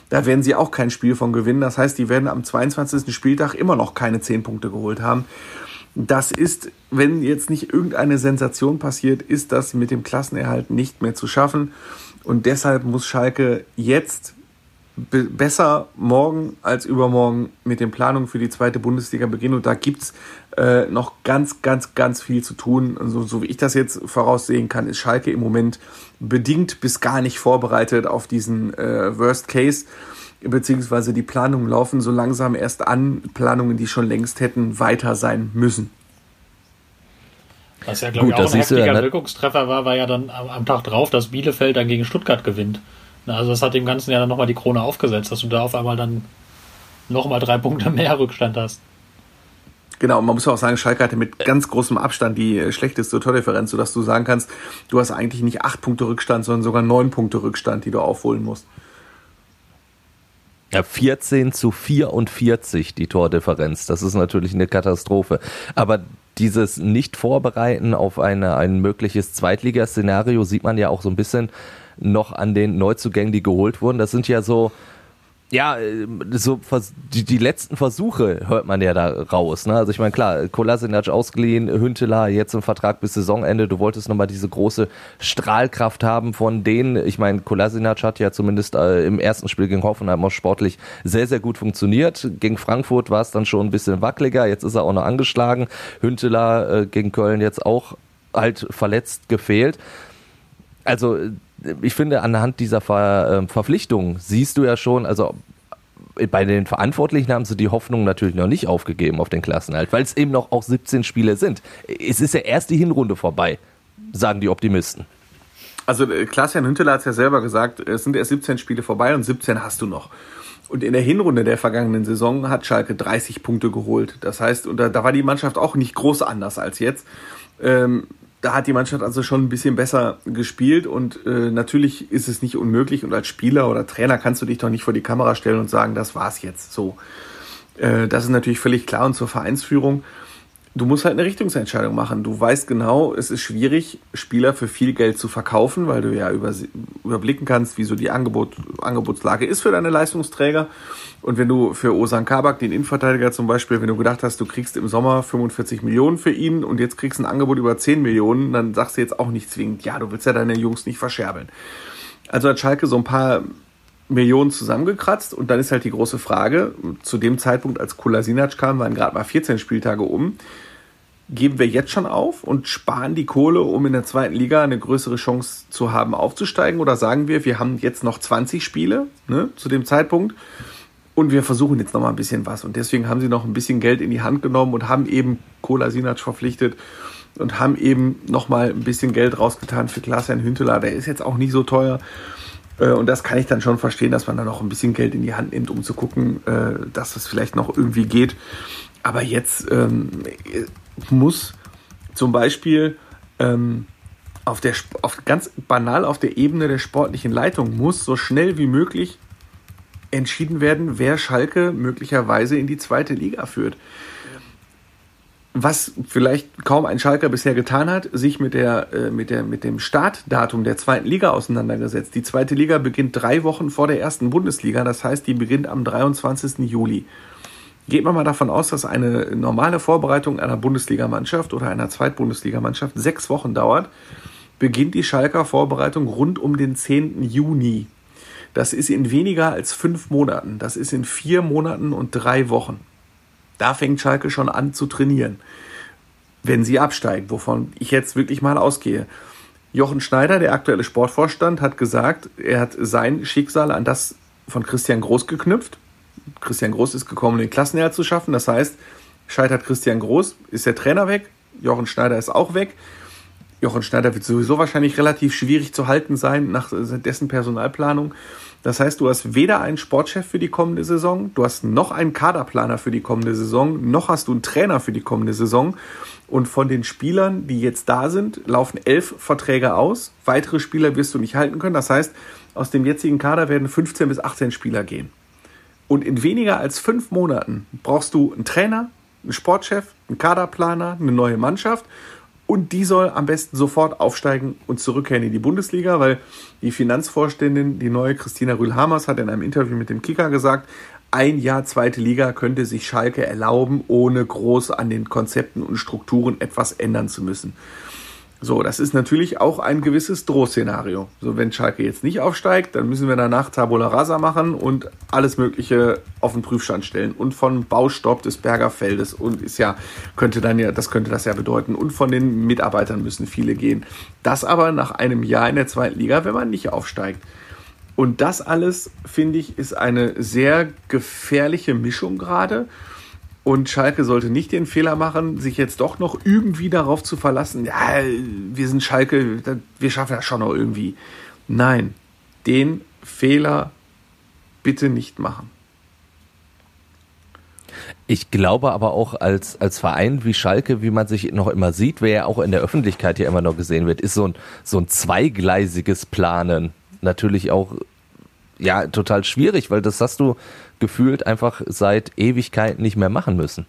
Da werden sie auch kein Spiel von gewinnen. Das heißt, die werden am zweiundzwanzigsten Spieltag immer noch keine zehn Punkte geholt haben. Das ist, wenn jetzt nicht irgendeine Sensation passiert, ist das mit dem Klassenerhalt nicht mehr zu schaffen. Und deshalb muss Schalke jetzt be- besser morgen als übermorgen mit den Planungen für die zweite Bundesliga beginnen. Und da gibt's äh, noch ganz, ganz, ganz viel zu tun. Also, so wie ich das jetzt voraussehen kann, ist Schalke im Moment bedingt bis gar nicht vorbereitet auf diesen äh, Worst Case. Beziehungsweise die Planungen laufen so langsam erst an, Planungen, die schon längst hätten weiter sein müssen. Was ja, glaube ich, auch ein heftiger ja, ne? Wirkungstreffer war, war ja dann am, am Tag drauf, dass Bielefeld dann gegen Stuttgart gewinnt. Also das hat dem Ganzen ja dann nochmal die Krone aufgesetzt, dass du da auf einmal dann nochmal drei Punkte mehr Rückstand hast. Genau, und man muss auch sagen, Schalke hatte mit ganz großem Abstand die schlechteste Tordifferenz, sodass du sagen kannst, du hast eigentlich nicht acht Punkte Rückstand, sondern sogar neun Punkte Rückstand, die du aufholen musst. Ja, vierzehn zu vierundvierzig die Tordifferenz. Das ist natürlich eine Katastrophe. Aber dieses Nicht-Vorbereiten auf eine, ein mögliches Zweitligaszenario sieht man ja auch so ein bisschen noch an den Neuzugängen, die geholt wurden. Das sind ja so, ja, so die, die letzten Versuche hört man ja da raus. Ne? Also ich meine, klar, Kolasinac ausgeliehen, Hünteler jetzt im Vertrag bis Saisonende. Du wolltest nochmal diese große Strahlkraft haben von denen. Ich meine, Kolasinac hat ja zumindest äh, im ersten Spiel gegen Hoffenheim auch sportlich sehr, sehr gut funktioniert. Gegen Frankfurt war es dann schon ein bisschen wackeliger. Jetzt ist er auch noch angeschlagen. Hünteler äh, gegen Köln jetzt auch halt verletzt gefehlt. Also ich finde, anhand dieser Ver, äh, Verpflichtung siehst du ja schon, also bei den Verantwortlichen haben sie die Hoffnung natürlich noch nicht aufgegeben auf den Klassenerhalt, weil es eben noch auch siebzehn Spiele sind. Es ist ja erst die Hinrunde vorbei, sagen die Optimisten. Also Klaas-Jan Hünteler hat es ja selber gesagt, es sind erst siebzehn Spiele vorbei und siebzehn hast du noch. Und in der Hinrunde der vergangenen Saison hat Schalke dreißig Punkte geholt. Das heißt, und da, da war die Mannschaft auch nicht groß anders als jetzt. Ähm, Da hat die Mannschaft also schon ein bisschen besser gespielt und äh, natürlich ist es nicht unmöglich und als Spieler oder Trainer kannst du dich doch nicht vor die Kamera stellen und sagen, das war's jetzt so. Äh, das ist natürlich völlig klar und zur Vereinsführung. Du musst halt eine Richtungsentscheidung machen. Du weißt genau, es ist schwierig, Spieler für viel Geld zu verkaufen, weil du ja über, überblicken kannst, wie so die Angebot, Angebotslage ist für deine Leistungsträger. Und wenn du für Ozan Kabak, den Innenverteidiger zum Beispiel, wenn du gedacht hast, du kriegst im Sommer fünfundvierzig Millionen für ihn und jetzt kriegst ein Angebot über zehn Millionen, dann sagst du jetzt auch nicht zwingend, ja, du willst ja deine Jungs nicht verscherbeln. Also hat Schalke so ein paar Millionen zusammengekratzt und dann ist halt die große Frage, zu dem Zeitpunkt, als Kolasinac kam, waren gerade mal vierzehn Spieltage um, geben wir jetzt schon auf und sparen die Kohle, um in der zweiten Liga eine größere Chance zu haben, aufzusteigen, oder sagen wir, wir haben jetzt noch zwanzig Spiele, ne, zu dem Zeitpunkt und wir versuchen jetzt noch mal ein bisschen was und deswegen haben sie noch ein bisschen Geld in die Hand genommen und haben eben Kolasinac verpflichtet und haben eben noch mal ein bisschen Geld rausgetan für Klaas-Jan Hünteler, der ist jetzt auch nicht so teuer. Und das kann ich dann schon verstehen, dass man da noch ein bisschen Geld in die Hand nimmt, um zu gucken, dass das vielleicht noch irgendwie geht. Aber jetzt ähm, muss zum Beispiel ähm, auf der, auf, ganz banal auf der Ebene der sportlichen Leitung muss so schnell wie möglich entschieden werden, wer Schalke möglicherweise in die zweite Liga führt. Was vielleicht kaum ein Schalker bisher getan hat, sich mit der, äh, mit der, mit dem Startdatum der zweiten Liga auseinandergesetzt. Die zweite Liga beginnt drei Wochen vor der ersten Bundesliga, das heißt, die beginnt am dreiundzwanzigsten Juli. Geht man mal davon aus, dass eine normale Vorbereitung einer Bundesligamannschaft oder einer Zweitbundesligamannschaft sechs Wochen dauert, beginnt die Schalker Vorbereitung rund um den zehnten Juni. Das ist in weniger als fünf Monaten. Das ist in vier Monaten und drei Wochen. Da fängt Schalke schon an zu trainieren, wenn sie absteigen, wovon ich jetzt wirklich mal ausgehe. Jochen Schneider, der aktuelle Sportvorstand, hat gesagt, er hat sein Schicksal an das von Christian Groß geknüpft. Christian Groß ist gekommen, den Klassenerhalt zu schaffen. Das heißt, scheitert Christian Groß, ist der Trainer weg, Jochen Schneider ist auch weg. Jochen Schneider wird sowieso wahrscheinlich relativ schwierig zu halten sein nach dessen Personalplanung. Das heißt, du hast weder einen Sportchef für die kommende Saison, du hast noch einen Kaderplaner für die kommende Saison, noch hast du einen Trainer für die kommende Saison. Und von den Spielern, die jetzt da sind, laufen elf Verträge aus. Weitere Spieler wirst du nicht halten können. Das heißt, aus dem jetzigen Kader werden fünfzehn bis achtzehn Spieler gehen. Und in weniger als fünf Monaten brauchst du einen Trainer, einen Sportchef, einen Kaderplaner, eine neue Mannschaft. Und die soll am besten sofort aufsteigen und zurückkehren in die Bundesliga, weil die Finanzvorständin, die neue Christina Rühl-Hamers, hat in einem Interview mit dem Kicker gesagt, ein Jahr zweite Liga könnte sich Schalke erlauben, ohne groß an den Konzepten und Strukturen etwas ändern zu müssen. So, das ist natürlich auch ein gewisses Drohszenario. So, wenn Schalke jetzt nicht aufsteigt, dann müssen wir danach Tabula Rasa machen und alles Mögliche auf den Prüfstand stellen. Und von Baustopp des Bergerfeldes und ist ja, könnte dann ja, das könnte das ja bedeuten. Und von den Mitarbeitern müssen viele gehen. Das aber nach einem Jahr in der zweiten Liga, wenn man nicht aufsteigt. Und das alles, finde ich, ist eine sehr gefährliche Mischung gerade. Und Schalke sollte nicht den Fehler machen, sich jetzt doch noch irgendwie darauf zu verlassen, ja, wir sind Schalke, wir schaffen das schon noch irgendwie. Nein, den Fehler bitte nicht machen. Ich glaube aber auch als, als Verein wie Schalke, wie man sich noch immer sieht, wer ja auch in der Öffentlichkeit ja immer noch gesehen wird, ist so ein, so ein zweigleisiges Planen natürlich auch ja total schwierig, weil das hast du gefühlt einfach seit Ewigkeiten nicht mehr machen müssen.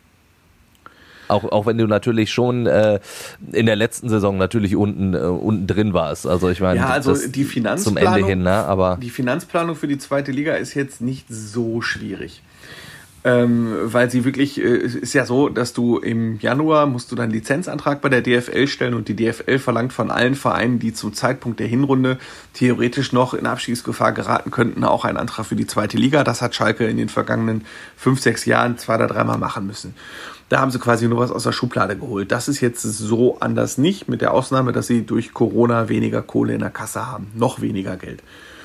Auch, auch wenn du natürlich schon äh, in der letzten Saison natürlich unten, äh, unten drin warst. Also ich meine, ja, also die Finanzplanung, zum Ende hin, ne? Aber die Finanzplanung für die zweite Liga ist jetzt nicht so schwierig. Ähm, weil sie wirklich, äh, ist ja so, dass du im Januar musst du deinen Lizenzantrag bei der D F L stellen und die D F L verlangt von allen Vereinen, die zum Zeitpunkt der Hinrunde theoretisch noch in Abstiegsgefahr geraten könnten, auch einen Antrag für die zweite Liga. Das hat Schalke in den vergangenen fünf, sechs Jahren zwei oder dreimal machen müssen. Da haben sie quasi nur was aus der Schublade geholt. Das ist jetzt so anders nicht, mit der Ausnahme, dass sie durch Corona weniger Kohle in der Kasse haben. Noch weniger Geld.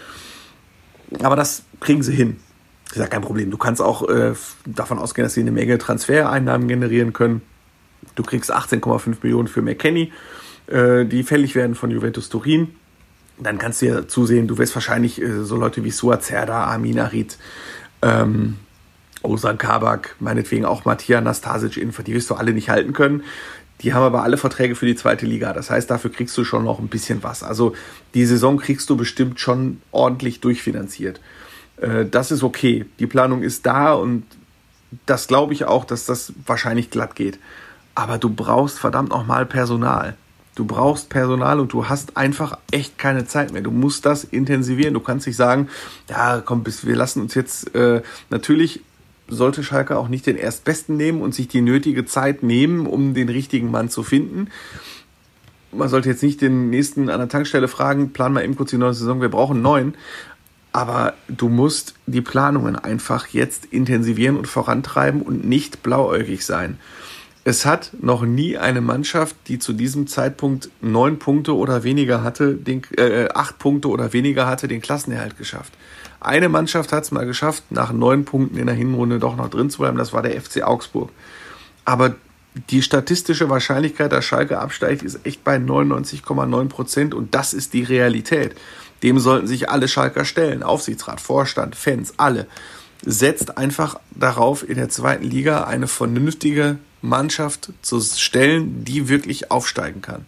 Aber das kriegen sie hin. Das ist ja kein Problem. Du kannst auch äh, davon ausgehen, dass sie eine Menge Transfereinnahmen generieren können. Du kriegst achtzehn Komma fünf Millionen für McKennie, äh, die fällig werden von Juventus Turin. Dann kannst du ja zusehen, du wirst wahrscheinlich äh, so Leute wie Suat Serdar, Amin Harit, ähm, Ozan Kabak, meinetwegen auch Matija Nastasic, die wirst du alle nicht halten können. Die haben aber alle Verträge für die zweite Liga. Das heißt, dafür kriegst du schon noch ein bisschen was. Also die Saison kriegst du bestimmt schon ordentlich durchfinanziert. Das ist okay. Die Planung ist da und das glaube ich auch, dass das wahrscheinlich glatt geht. Aber du brauchst verdammt nochmal Personal. Du brauchst Personal und du hast einfach echt keine Zeit mehr. Du musst das intensivieren. Du kannst nicht sagen, ja komm, bis wir lassen uns jetzt, äh, natürlich sollte Schalke auch nicht den Erstbesten nehmen und sich die nötige Zeit nehmen, um den richtigen Mann zu finden. Man sollte jetzt nicht den nächsten an der Tankstelle fragen, plan mal eben kurz die neue Saison, wir brauchen einen neuen. Aber du musst die Planungen einfach jetzt intensivieren und vorantreiben und nicht blauäugig sein. Es hat noch nie eine Mannschaft, die zu diesem Zeitpunkt neun Punkte oder weniger hatte, den, äh, acht Punkte oder weniger hatte, den Klassenerhalt geschafft. Eine Mannschaft hat es mal geschafft, nach neun Punkten in der Hinrunde doch noch drin zu bleiben. Das war der F C Augsburg. Aber die statistische Wahrscheinlichkeit, dass Schalke absteigt, ist echt bei neunundneunzig Komma neun Prozent und das ist die Realität. Dem sollten sich alle Schalker stellen. Aufsichtsrat, Vorstand, Fans, alle. Setzt einfach darauf, in der zweiten Liga eine vernünftige Mannschaft zu stellen, die wirklich aufsteigen kann.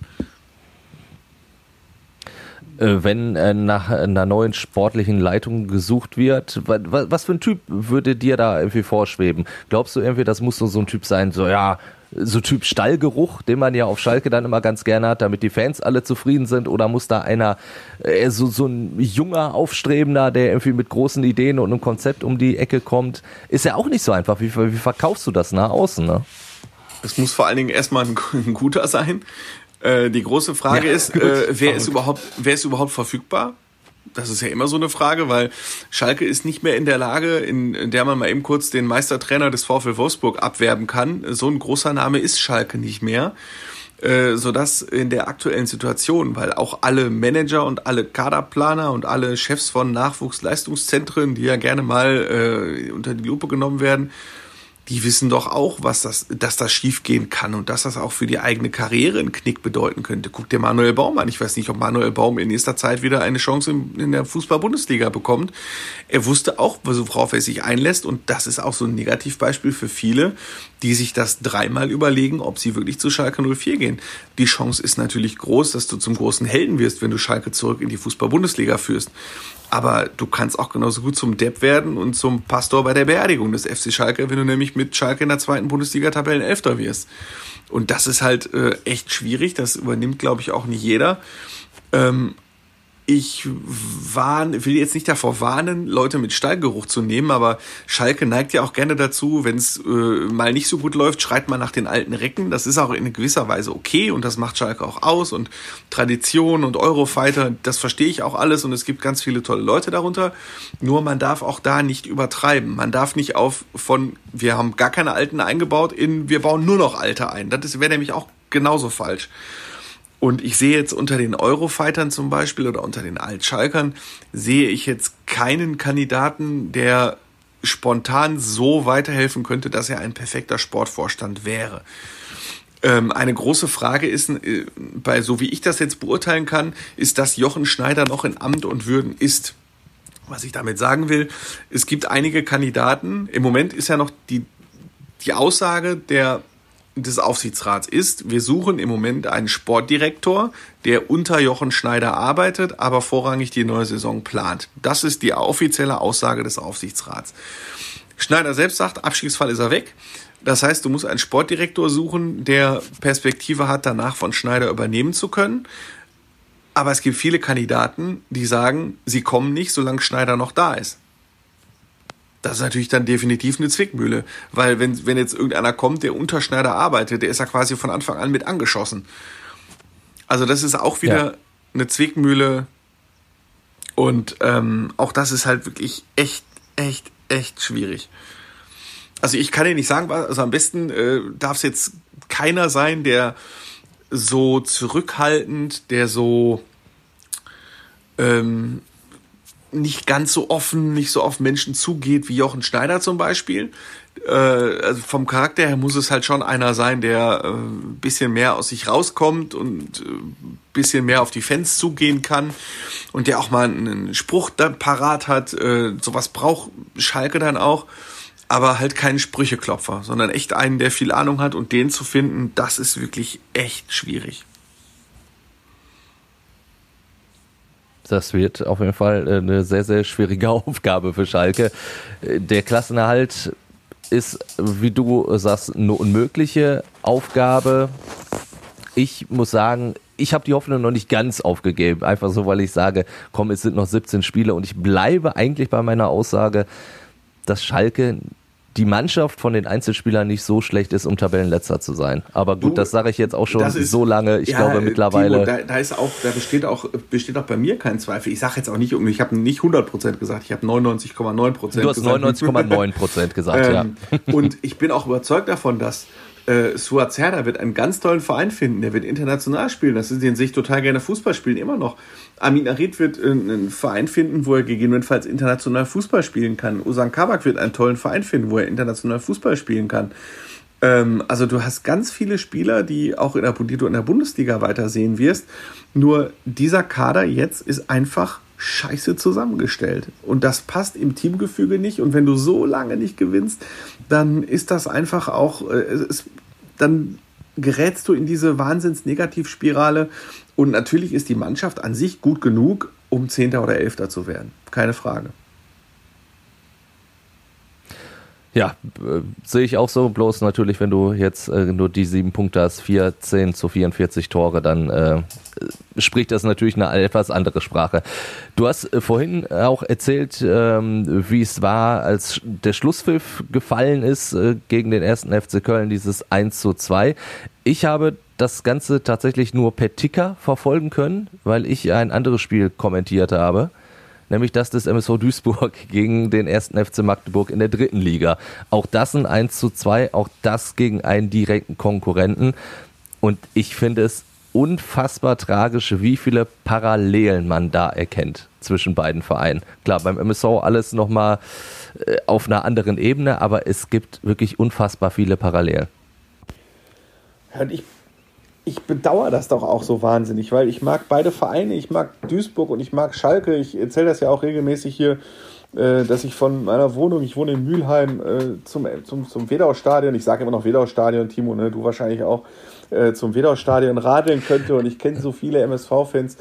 Wenn äh, nach einer neuen sportlichen Leitung gesucht wird, was, was für ein Typ würde dir da irgendwie vorschweben? Glaubst du irgendwie, das muss so, so ein Typ sein, so ja, so Typ Stallgeruch, den man ja auf Schalke dann immer ganz gerne hat, damit die Fans alle zufrieden sind, oder muss da einer, äh, so, so ein junger Aufstrebender, der irgendwie mit großen Ideen und einem Konzept um die Ecke kommt, ist ja auch nicht so einfach. Wie, wie verkaufst du das nach außen, ne? Es muss vor allen Dingen erstmal ein, ein guter sein. Äh, die große Frage ja, ist, äh, wer ist überhaupt, wer ist überhaupt verfügbar? Das ist ja immer so eine Frage, weil Schalke ist nicht mehr in der Lage, in, in der man mal eben kurz den Meistertrainer des VfL Wolfsburg abwerben kann. So ein großer Name ist Schalke nicht mehr, äh, sodass in der aktuellen Situation, weil auch alle Manager und alle Kaderplaner und alle Chefs von Nachwuchsleistungszentren, die ja gerne mal äh, unter die Lupe genommen werden, die wissen doch auch, was das, dass das schiefgehen kann und dass das auch für die eigene Karriere einen Knick bedeuten könnte. Guck dir Manuel Baum an. Ich weiß nicht, ob Manuel Baum in nächster Zeit wieder eine Chance in der Fußball-Bundesliga bekommt. Er wusste auch, worauf er sich einlässt, und das ist auch so ein Negativbeispiel für viele, die sich das dreimal überlegen, ob sie wirklich zu Schalke null vier gehen. Die Chance ist natürlich groß, dass du zum großen Helden wirst, wenn du Schalke zurück in die Fußball-Bundesliga führst. Aber du kannst auch genauso gut zum Depp werden und zum Pastor bei der Beerdigung des F C Schalke, wenn du nämlich mit Schalke in der zweiten Bundesliga Tabellenelfter wirst. Und das ist halt äh, echt schwierig. Das übernimmt, glaube ich, auch nicht jeder. Ähm, Ich warn, will jetzt nicht davor warnen, Leute mit Stallgeruch zu nehmen, aber Schalke neigt ja auch gerne dazu, wenn es äh, mal nicht so gut läuft, schreit man nach den alten Recken. Das ist auch in gewisser Weise okay und das macht Schalke auch aus und Tradition und Eurofighter, das verstehe ich auch alles und es gibt ganz viele tolle Leute darunter. Nur man darf auch da nicht übertreiben. Man darf nicht auf von, wir haben gar keine alten eingebaut, in wir bauen nur noch alte ein. Das wäre nämlich auch genauso falsch. Und ich sehe jetzt unter den Eurofightern zum Beispiel oder unter den Altschalkern, sehe ich jetzt keinen Kandidaten, der spontan so weiterhelfen könnte, dass er ein perfekter Sportvorstand wäre. Ähm, eine große Frage ist, äh, bei so wie ich das jetzt beurteilen kann, ist, dass Jochen Schneider noch in Amt und Würden ist. Was ich damit sagen will, es gibt einige Kandidaten. Im Moment ist ja noch die, die Aussage der des Aufsichtsrats ist, wir suchen im Moment einen Sportdirektor, der unter Jochen Schneider arbeitet, aber vorrangig die neue Saison plant. Das ist die offizielle Aussage des Aufsichtsrats. Schneider selbst sagt, Abstiegsfall ist er weg. Das heißt, du musst einen Sportdirektor suchen, der Perspektive hat, danach von Schneider übernehmen zu können. Aber es gibt viele Kandidaten, die sagen, sie kommen nicht, solange Schneider noch da ist. Das ist natürlich dann definitiv eine Zwickmühle, weil wenn, wenn jetzt irgendeiner kommt, der unter Schneider arbeitet, der ist ja quasi von Anfang an mit angeschossen. Also das ist auch wieder ja. eine Zwickmühle und ähm, auch das ist halt wirklich echt, echt, echt schwierig. Also ich kann dir nicht sagen, also am besten äh, darf es jetzt keiner sein, der so zurückhaltend, der so ähm, nicht ganz so offen, nicht so auf Menschen zugeht wie Jochen Schneider zum Beispiel. Äh, also vom Charakter her muss es halt schon einer sein, der äh, ein bisschen mehr aus sich rauskommt und ein äh, bisschen mehr auf die Fans zugehen kann und der auch mal einen Spruch dann parat hat. Äh, sowas braucht Schalke dann auch, aber halt keinen Sprücheklopfer, sondern echt einen, der viel Ahnung hat und den zu finden, das ist wirklich echt schwierig. Das wird auf jeden Fall eine sehr, sehr schwierige Aufgabe für Schalke. Der Klassenerhalt ist, wie du sagst, eine unmögliche Aufgabe. Ich muss sagen, ich habe die Hoffnung noch nicht ganz aufgegeben. Einfach so, weil ich sage, komm, es sind noch siebzehn Spiele und ich bleibe eigentlich bei meiner Aussage, dass Schalke die Mannschaft von den Einzelspielern nicht so schlecht ist, um Tabellenletzter zu sein. Aber gut, du, das sage ich jetzt auch schon ist, so lange. Ich ja, glaube mittlerweile... Timo, da, da, ist auch, da besteht auch, besteht auch bei mir kein Zweifel. Ich sage jetzt auch nicht, ich habe nicht hundert Prozent gesagt, ich habe neunundneunzig Komma neun Prozent gesagt. Du hast neunundneunzig Komma neun Prozent gesagt, ähm, ja. Und ich bin auch überzeugt davon, dass äh, Suat Serdar wird einen ganz tollen Verein finden. Der wird international spielen. Das ist, den sehe ich total gerne Fußball spielen, immer noch. Amin Arid wird äh, einen Verein finden, wo er gegebenenfalls international Fußball spielen kann. Ozan Kabak wird einen tollen Verein finden, wo er international Fußball spielen kann. Ähm, also du hast ganz viele Spieler, die auch in der, die du in der Bundesliga weitersehen wirst. Nur dieser Kader jetzt ist einfach scheiße zusammengestellt. Und das passt im Teamgefüge nicht. Und wenn du so lange nicht gewinnst, dann ist das einfach auch, äh, es, dann gerätst du in diese Wahnsinns-Negativspirale. Und natürlich ist die Mannschaft an sich gut genug, um Zehnter oder Elfter zu werden. Keine Frage. Ja, äh, sehe ich auch so. Bloß natürlich, wenn du jetzt äh, nur die sieben Punkte hast, vierzehn zu vierundvierzig Tore, dann äh, spricht das natürlich eine etwas andere Sprache. Du hast äh, vorhin auch erzählt, ähm, wie es war, als der Schlusspfiff gefallen ist äh, gegen den ersten F C Köln, dieses eins zu zwei. Ich habe das Ganze tatsächlich nur per Ticker verfolgen können, weil ich ein anderes Spiel kommentiert habe. Nämlich das des M S V Duisburg gegen den ersten F C Magdeburg in der dritten Liga. Auch das ein eins zu zwei, auch das gegen einen direkten Konkurrenten. Und ich finde es unfassbar tragisch, wie viele Parallelen man da erkennt zwischen beiden Vereinen. Klar, beim M S V alles nochmal auf einer anderen Ebene, aber es gibt wirklich unfassbar viele Parallelen. Und ich Ich bedauere das doch auch so wahnsinnig, weil ich mag beide Vereine, ich mag Duisburg und ich mag Schalke. Ich erzähle das ja auch regelmäßig hier, äh, dass ich von meiner Wohnung, ich wohne in Mülheim, äh, zum, zum, zum Wedau-Stadion, ich sage immer noch Wedau-Stadion, Timo, ne, du wahrscheinlich auch, äh, zum Wedau-Stadion radeln könnte und ich kenne so viele M S V-Fans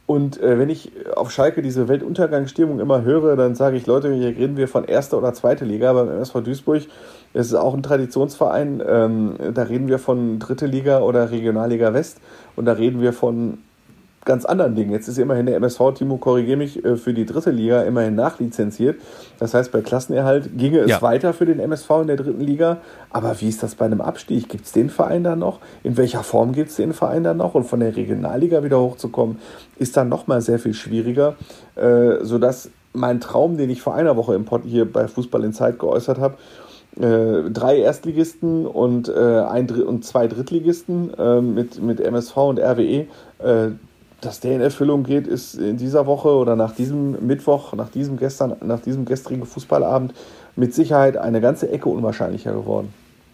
Und äh, wenn ich auf Schalke diese Weltuntergangsstimmung immer höre, dann sage ich, Leute, hier reden wir von erster oder zweite Liga. Beim M S V Duisburg, das ist auch ein Traditionsverein, ähm, da reden wir von dritte Liga oder Regionalliga West und da reden wir von ganz anderen Dingen. Jetzt ist immerhin der M S V, Timo, korrigiere mich, für die dritte Liga immerhin nachlizenziert. Das heißt, bei Klassenerhalt ginge es ja weiter für den M S V in der dritten Liga. Aber wie ist das bei einem Abstieg? Gibt es den Verein dann noch? In welcher Form gibt es den Verein dann noch? Und von der Regionalliga wieder hochzukommen, ist dann nochmal sehr viel schwieriger, äh, sodass mein Traum, den ich vor einer Woche im Pod hier bei Fußball in Zeit geäußert habe, Äh, drei Erstligisten und, äh, ein Dr- und zwei Drittligisten äh, mit, mit M S V und R W E, äh, dass der in Erfüllung geht, ist in dieser Woche oder nach diesem Mittwoch, nach diesem gestern, nach diesem gestrigen Fußballabend mit Sicherheit eine ganze Ecke unwahrscheinlicher geworden.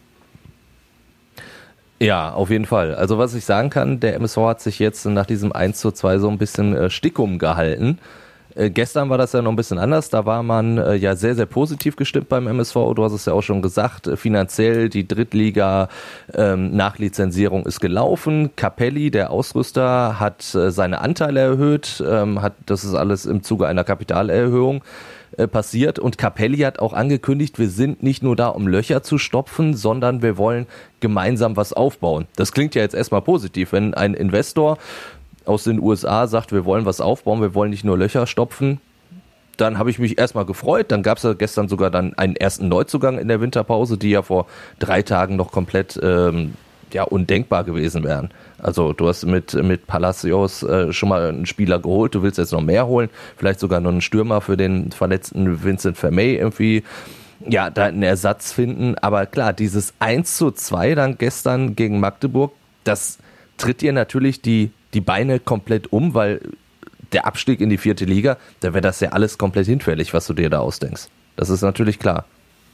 Ja, auf jeden Fall. Also was ich sagen kann, der M S V hat sich jetzt nach diesem eins zu zwei so ein bisschen äh, Stickum gehalten. Äh, gestern war das ja noch ein bisschen anders, da war man äh, ja sehr, sehr positiv gestimmt beim M S V, du hast es ja auch schon gesagt, äh, finanziell die Drittliga ähm, Nachlizenzierung ist gelaufen, Capelli, der Ausrüster, hat äh, seine Anteile erhöht, ähm, hat, das ist alles im Zuge einer Kapitalerhöhung äh, passiert und Capelli hat auch angekündigt, wir sind nicht nur da, um Löcher zu stopfen, sondern wir wollen gemeinsam was aufbauen. Das klingt ja jetzt erstmal positiv, wenn ein Investor aus den U S A sagt, wir wollen was aufbauen, wir wollen nicht nur Löcher stopfen, dann habe ich mich erstmal gefreut. Dann gab es ja gestern sogar dann einen ersten Neuzugang in der Winterpause, die ja vor drei Tagen noch komplett ähm, ja, undenkbar gewesen wären. Also du hast mit, mit Palacios äh, schon mal einen Spieler geholt, du willst jetzt noch mehr holen, vielleicht sogar noch einen Stürmer für den verletzten Vincent Vermey irgendwie, ja, da einen Ersatz finden. Aber klar, dieses eins zu zwei dann gestern gegen Magdeburg, das tritt dir natürlich die die Beine komplett um, weil der Abstieg in die vierte Liga, da wäre das ja alles komplett hinfällig, was du dir da ausdenkst. Das ist natürlich klar.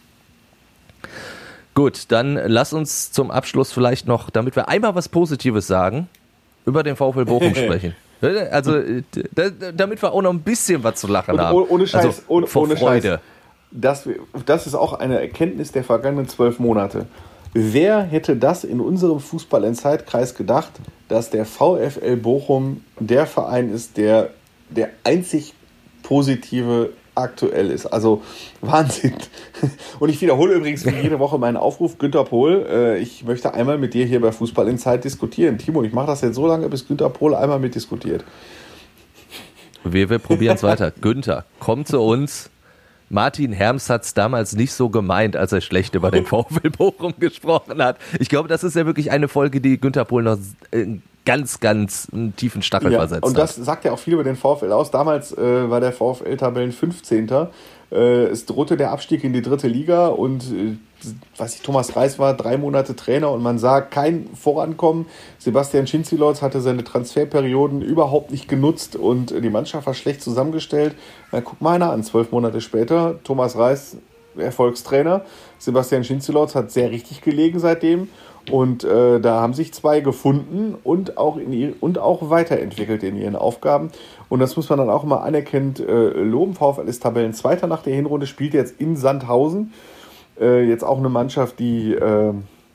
Gut, dann lass uns zum Abschluss vielleicht noch, damit wir einmal was Positives sagen, über den VfL Bochum sprechen. Also, da, damit wir auch noch ein bisschen was zu lachen Und, haben. Ohne Scheiß, also, ohne, vor ohne Freude. Scheiß. Das, das ist auch eine Erkenntnis der vergangenen zwölf Monate. Wer hätte das in unserem Fußball-in-Zeit-Kreis gedacht, dass der VfL Bochum der Verein ist, der der einzig positive aktuell ist. Also Wahnsinn. Und ich wiederhole übrigens wie jede Woche meinen Aufruf, Günter Pohl, ich möchte einmal mit dir hier bei Fußball-in-Zeit diskutieren. Timo, ich mache das jetzt so lange, bis Günter Pohl einmal mitdiskutiert. Wir, wir probieren es weiter. Günther, komm zu uns. Martin Herms hat es damals nicht so gemeint, als er schlecht über den VfL Bochum gesprochen hat. Ich glaube, das ist ja wirklich eine Folge, die Günter Pohl noch ganz, ganz einen tiefen Stachel ja, versetzt hat. Und das sagt ja auch viel über den VfL aus. Damals äh, war der VfL Tabellen fünfzehnter Äh, es drohte der Abstieg in die dritte Liga und äh, weiß ich, Thomas Reis war drei Monate Trainer und man sah kein Vorankommen. Sebastian Schinzilotz hatte seine Transferperioden überhaupt nicht genutzt und die Mannschaft war schlecht zusammengestellt. Na, guck mal einer an, zwölf Monate später, Thomas Reis, Erfolgstrainer. Sebastian Schinzilotz hat sehr richtig gelegen seitdem und äh, da haben sich zwei gefunden und auch, in ihr, und auch weiterentwickelt in ihren Aufgaben. Und das muss man dann auch immer anerkennend äh, loben. VfL ist Tabellenzweiter nach der Hinrunde, spielt jetzt in Sandhausen. Äh, jetzt auch eine Mannschaft, die äh,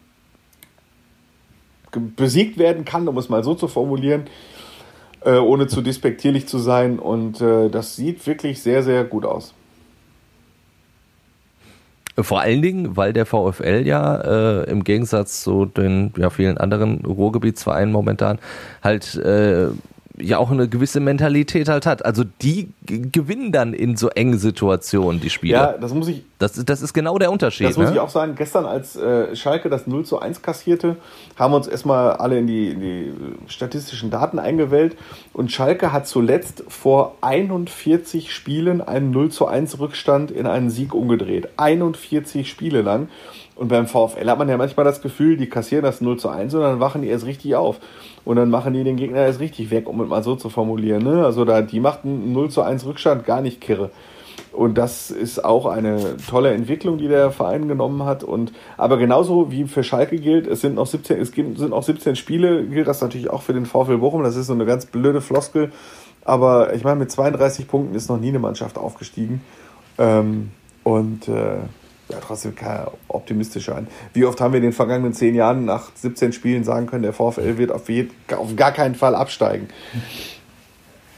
besiegt werden kann, um es mal so zu formulieren, äh, ohne zu despektierlich zu sein. Und äh, das sieht wirklich sehr, sehr gut aus. Vor allen Dingen, weil der VfL ja äh, im Gegensatz zu den ja, vielen anderen Ruhrgebietsvereinen momentan halt äh, ja auch eine gewisse Mentalität halt hat. Also die g- gewinnen dann in so engen Situationen die Spiele. Ja, das muss ich... Das, das ist genau der Unterschied. Das muss ne? ich auch sagen. Gestern, als äh, Schalke das null zu eins kassierte, haben wir uns erstmal alle in die, in die statistischen Daten eingewählt. Und Schalke hat zuletzt vor einundvierzig Spielen einen null zu eins Rückstand in einen Sieg umgedreht. einundvierzig Spiele lang. Und beim VfL hat man ja manchmal das Gefühl, die kassieren das null zu eins und dann wachen die erst richtig auf. Und dann machen die den Gegner erst richtig weg, um es mal so zu formulieren. Ne? Also da, die macht einen null zu eins Rückstand gar nicht kirre. Und das ist auch eine tolle Entwicklung, die der Verein genommen hat. Und, aber genauso wie für Schalke gilt, es sind noch siebzehn, es sind noch siebzehn Spiele, gilt das natürlich auch für den VfL Bochum. Das ist so eine ganz blöde Floskel. Aber ich meine, mit zweiunddreißig Punkten ist noch nie eine Mannschaft aufgestiegen. Ähm, und äh, ja, trotzdem kein optimistischer an. Wie oft haben wir in den vergangenen zehn Jahren nach siebzehn Spielen sagen können, der VfL wird auf, jeden, auf gar keinen Fall absteigen.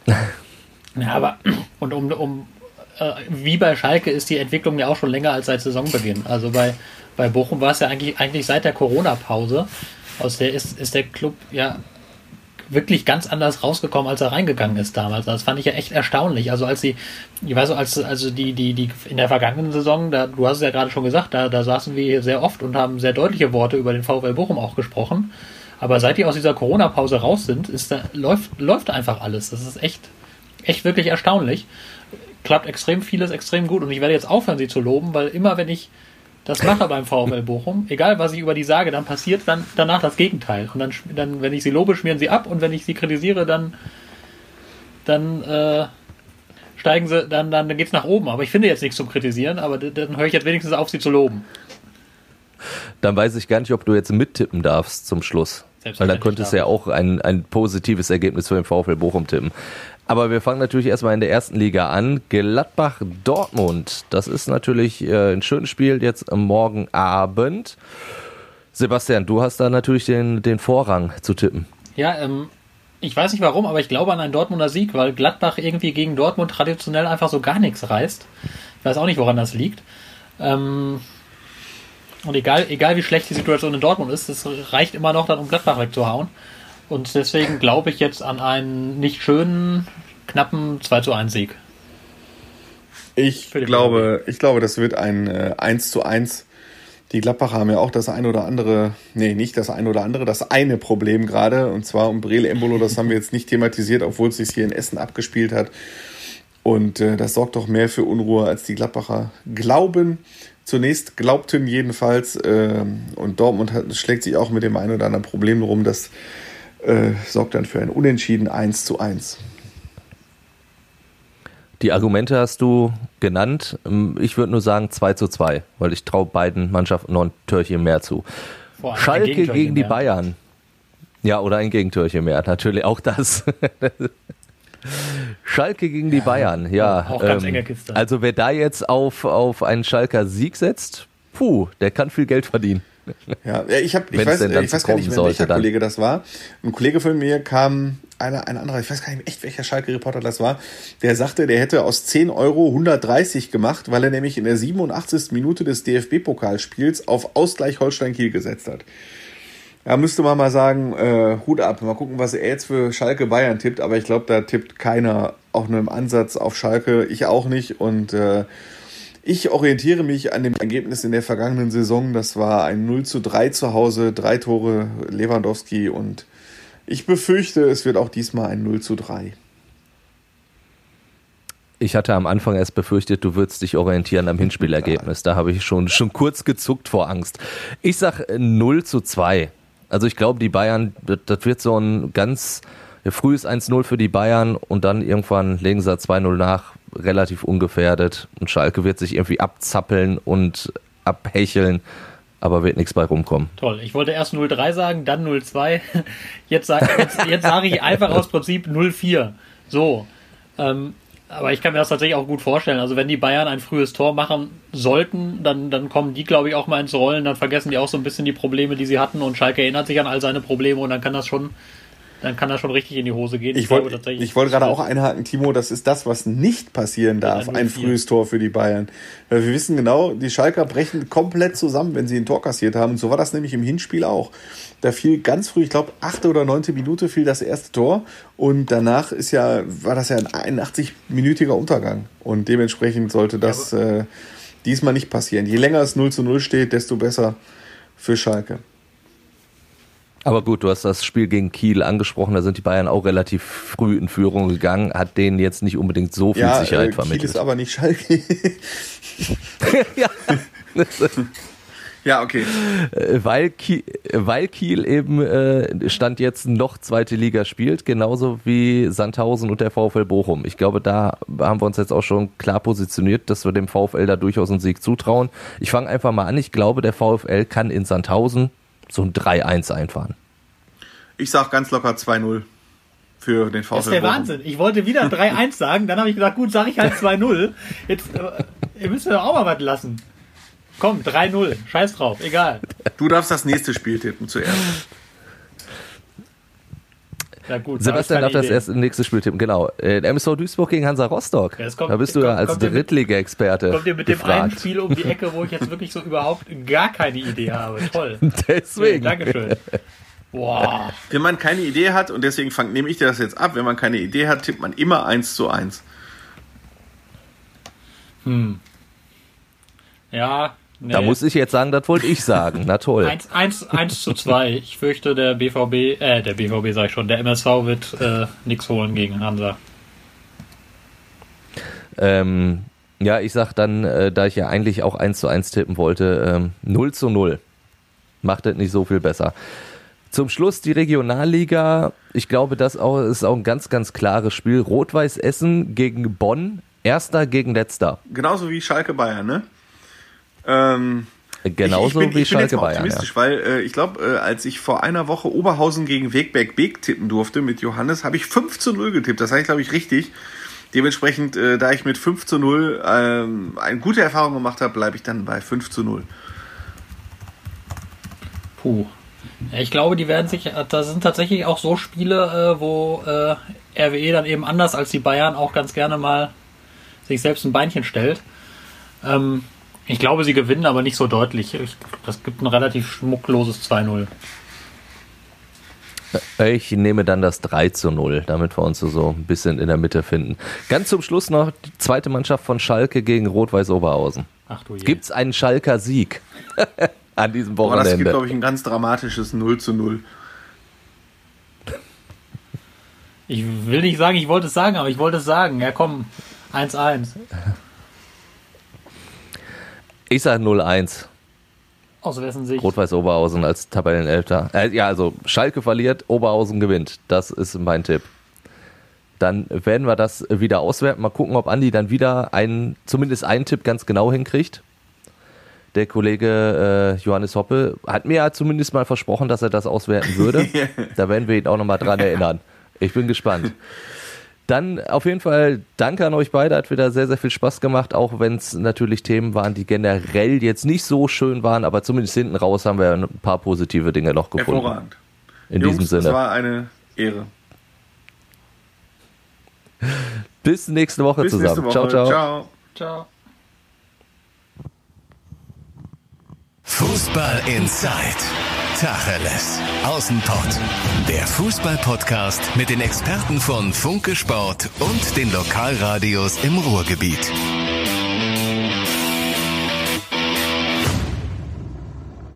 Ja, aber und um, um äh, wie bei Schalke ist die Entwicklung ja auch schon länger als seit Saisonbeginn. Also bei, bei Bochum war es ja eigentlich, eigentlich seit der Corona-Pause, aus der ist, ist der Club ja wirklich ganz anders rausgekommen, als er reingegangen ist damals. Das fand ich ja echt erstaunlich. Also als sie, ich weiß so, als also die, die, die in der vergangenen Saison, da, du hast es ja gerade schon gesagt, da, da saßen wir hier sehr oft und haben sehr deutliche Worte über den VfL Bochum auch gesprochen. Aber seit die aus dieser Corona-Pause raus sind, ist da, läuft, läuft einfach alles. Das ist echt, echt wirklich erstaunlich. Klappt extrem vieles extrem gut und ich werde jetzt aufhören, sie zu loben, weil immer wenn ich das mache beim VfL Bochum, egal was ich über die sage, dann passiert dann danach das Gegenteil. Und dann, dann wenn ich sie lobe, schmieren sie ab und wenn ich sie kritisiere, dann, dann äh, steigen sie, dann, dann geht's nach oben. Aber ich finde jetzt nichts zum Kritisieren, aber dann höre ich jetzt wenigstens auf, sie zu loben. Dann weiß ich gar nicht, ob du jetzt mittippen darfst zum Schluss. Weil dann könntest du ja auch ein, ein positives Ergebnis für den VfL Bochum tippen. Aber wir fangen natürlich erstmal in der ersten Liga an. Gladbach-Dortmund. Das ist natürlich äh, ein schönes Spiel jetzt am morgen Abend. Sebastian, du hast da natürlich den, den Vorrang zu tippen. Ja, ähm, ich weiß nicht warum, aber ich glaube an einen Dortmunder Sieg, weil Gladbach irgendwie gegen Dortmund traditionell einfach so gar nichts reißt. Ich weiß auch nicht, woran das liegt. Ähm, und egal, egal wie schlecht die Situation in Dortmund ist, es reicht immer noch dann, um Gladbach wegzuhauen. Und deswegen glaube ich jetzt an einen nicht schönen, knappen zwei zu eins Sieg. Ich glaube, ich glaube, das wird ein äh, eins zu eins. Die Gladbacher haben ja auch das ein oder andere, nee, nicht das ein oder andere, das eine Problem gerade. Und zwar um Breel Embolo, das haben wir jetzt nicht thematisiert, obwohl es sich hier in Essen abgespielt hat. Und äh, das sorgt doch mehr für Unruhe, als die Gladbacher glauben. Zunächst glaubten jedenfalls. Äh, und Dortmund hat, schlägt sich auch mit dem einen oder anderen Problem rum, dass Äh, sorgt dann für ein Unentschieden eins zu eins. Die Argumente hast du genannt. Ich würde nur sagen zwei zu zwei, weil ich traue beiden Mannschaften noch ein Türchen mehr zu. Boah, Schalke gegen die mehr. Bayern. Ja, oder ein Gegentürchen mehr, natürlich auch das. Schalke gegen die ja, Bayern, ja. Auch ganz ähm, enge Kiste. Also wer da jetzt auf, auf einen Schalker Sieg setzt, puh, der kann viel Geld verdienen. Ja, ich, hab, ich weiß, ich weiß gar nicht mehr, welcher dann. Kollege das war. Ein Kollege von mir kam, einer, ein anderer, ich weiß gar nicht mehr echt, welcher Schalke-Reporter das war, der sagte, der hätte aus zehn Euro hundertdreißig gemacht, weil er nämlich in der siebenundachtzigsten Minute des D F B-Pokalspiels auf Ausgleich Holstein-Kiel gesetzt hat. Ja, müsste man mal sagen, äh, Hut ab, mal gucken, was er jetzt für Schalke Bayern tippt, aber ich glaube, da tippt keiner auch nur im Ansatz auf Schalke, ich auch nicht und äh, ich orientiere mich an dem Ergebnis in der vergangenen Saison. Das war ein null zu drei zu Hause, drei Tore Lewandowski und ich befürchte, es wird auch diesmal ein null zu drei. Ich hatte am Anfang erst befürchtet, du würdest dich orientieren am Hinspielergebnis. Da habe ich schon, schon kurz gezuckt vor Angst. Ich sag null zu zwei. Also ich glaube, die Bayern, das wird so ein ganz frühes eins null für die Bayern und dann irgendwann legen sie zwei null nach. Relativ ungefährdet und Schalke wird sich irgendwie abzappeln und abhecheln, aber wird nichts bei rumkommen. Toll, ich wollte erst null drei sagen, dann null zwei, jetzt sage jetzt, jetzt sag ich einfach aus Prinzip null vier. So, ähm, aber ich kann mir das tatsächlich auch gut vorstellen, also wenn die Bayern ein frühes Tor machen sollten, dann, dann kommen die, glaube ich, auch mal ins Rollen, dann vergessen die auch so ein bisschen die Probleme, die sie hatten und Schalke erinnert sich an all seine Probleme und dann kann das schon dann kann das schon richtig in die Hose gehen. Ich, ich wollte ich wollte gerade auch einhaken, Timo, das ist das, was nicht passieren darf, ein frühes Tor für die Bayern. Weil wir wissen genau, die Schalker brechen komplett zusammen, wenn sie ein Tor kassiert haben. Und so war das nämlich im Hinspiel auch. Da fiel ganz früh, ich glaube, achte oder neunte Minute fiel das erste Tor. Und danach ist ja, war das ja ein einundachtzig-minütiger Untergang. Und dementsprechend sollte das ja, äh, diesmal nicht passieren. Je länger es null zu null steht, desto besser für Schalke. Aber gut, du hast das Spiel gegen Kiel angesprochen, da sind die Bayern auch relativ früh in Führung gegangen, hat denen jetzt nicht unbedingt so viel ja, Sicherheit äh, vermittelt. Kiel ist aber nicht Schalke. ja. ja, okay. Weil Kiel, weil Kiel eben äh, Stand jetzt noch zweite Liga spielt, genauso wie Sandhausen und der VfL Bochum. Ich glaube, da haben wir uns jetzt auch schon klar positioniert, dass wir dem VfL da durchaus einen Sieg zutrauen. Ich fange einfach mal an, ich glaube, der VfL kann in Sandhausen so ein drei eins einfahren. Ich sag ganz locker zwei null für den VfL. Das ist der Bochum. Wahnsinn. Ich wollte wieder drei eins sagen, dann habe ich gesagt, gut, sage ich halt zwei null. Jetzt, äh, ihr müsst mir doch auch mal was lassen. Komm, drei null. Scheiß drauf, egal. Du darfst das nächste Spiel tippen zuerst. Ja, gut, Sebastian darf das erst im nächsten Spiel tippen, genau. Äh, M S V Duisburg gegen Hansa Rostock. Ja, kommt, da bist du ja als Drittliga-Experte Kommt ihr mit gefragt. Dem einen Spiel um die Ecke, wo ich jetzt wirklich so überhaupt gar keine Idee habe. Toll. Deswegen. Ja, Dankeschön. Boah. Wenn man keine Idee hat, und deswegen fang, nehme ich dir das jetzt ab, wenn man keine Idee hat, tippt man immer eins zu eins. Hm. Ja, nee. Da muss ich jetzt sagen, das wollte ich sagen. Na toll. eins zu zwei. Ich fürchte, der B V B, äh, der B V B sag ich schon, der M S V wird äh, nichts holen gegen Hansa. Ähm, ja, ich sag dann, äh, da ich ja eigentlich auch eins zu eins tippen wollte, ähm, null zu null. Macht das nicht so viel besser. Zum Schluss die Regionalliga. Ich glaube, das auch, ist auch ein ganz, ganz klares Spiel. Rot-Weiß Essen gegen Bonn. Erster gegen Letzter. Genauso wie Schalke Bayern, ne? Ähm, Genauso ich, ich bin, wie ich bin Schalke jetzt Bayern. optimistisch, Ja. weil äh, ich glaube, äh, als ich vor einer Woche Oberhausen gegen Wegberg Beek tippen durfte mit Johannes, habe ich fünf zu null getippt. Das habe ich, glaube ich, richtig. Dementsprechend, äh, da ich mit fünf zu null ähm, eine gute Erfahrung gemacht habe, bleibe ich dann bei fünf zu null. Puh. Ja, ich glaube, die werden sich, da sind tatsächlich auch so Spiele, äh, wo äh, R W E dann eben anders als die Bayern auch ganz gerne mal sich selbst ein Beinchen stellt. Ähm, ich glaube, sie gewinnen, aber nicht so deutlich. Ich, das gibt ein relativ schmuckloses zwei null. Ich nehme dann das drei zu null, damit wir uns so ein bisschen in der Mitte finden. Ganz zum Schluss noch die zweite Mannschaft von Schalke gegen Rot-Weiß Oberhausen. Ach du je. Gibt's einen Schalker Sieg an diesem Wochenende? Aber das gibt, glaube ich, ein ganz dramatisches null zu null. Ich will nicht sagen, ich wollte es sagen, aber ich wollte es sagen. Ja komm, eins eins. Ich sage null eins. Aus wessen Sicht? Rot-Weiß Oberhausen als Tabellenelfter. Äh, ja, also Schalke verliert, Oberhausen gewinnt. Das ist mein Tipp. Dann werden wir das wieder auswerten. Mal gucken, ob Andi dann wieder einen, zumindest einen Tipp ganz genau hinkriegt. Der Kollege äh, Johannes Hoppe hat mir ja zumindest mal versprochen, dass er das auswerten würde. Da werden wir ihn auch nochmal dran erinnern. Ich bin gespannt. Dann auf jeden Fall danke an euch beide, hat wieder sehr, sehr viel Spaß gemacht, auch wenn es natürlich Themen waren, die generell jetzt nicht so schön waren, aber zumindest hinten raus haben wir ein paar positive Dinge noch gefunden. Hervorragend. In Jungs, diesem Sinne. Es war eine Ehre. Bis nächste Woche Bis zusammen. Nächste Woche. Ciao, ciao. Ciao. Ciao. Fußball Inside. Tacheles. Außenpott. Der Fußball-Podcast mit den Experten von Funke Sport und den Lokalradios im Ruhrgebiet.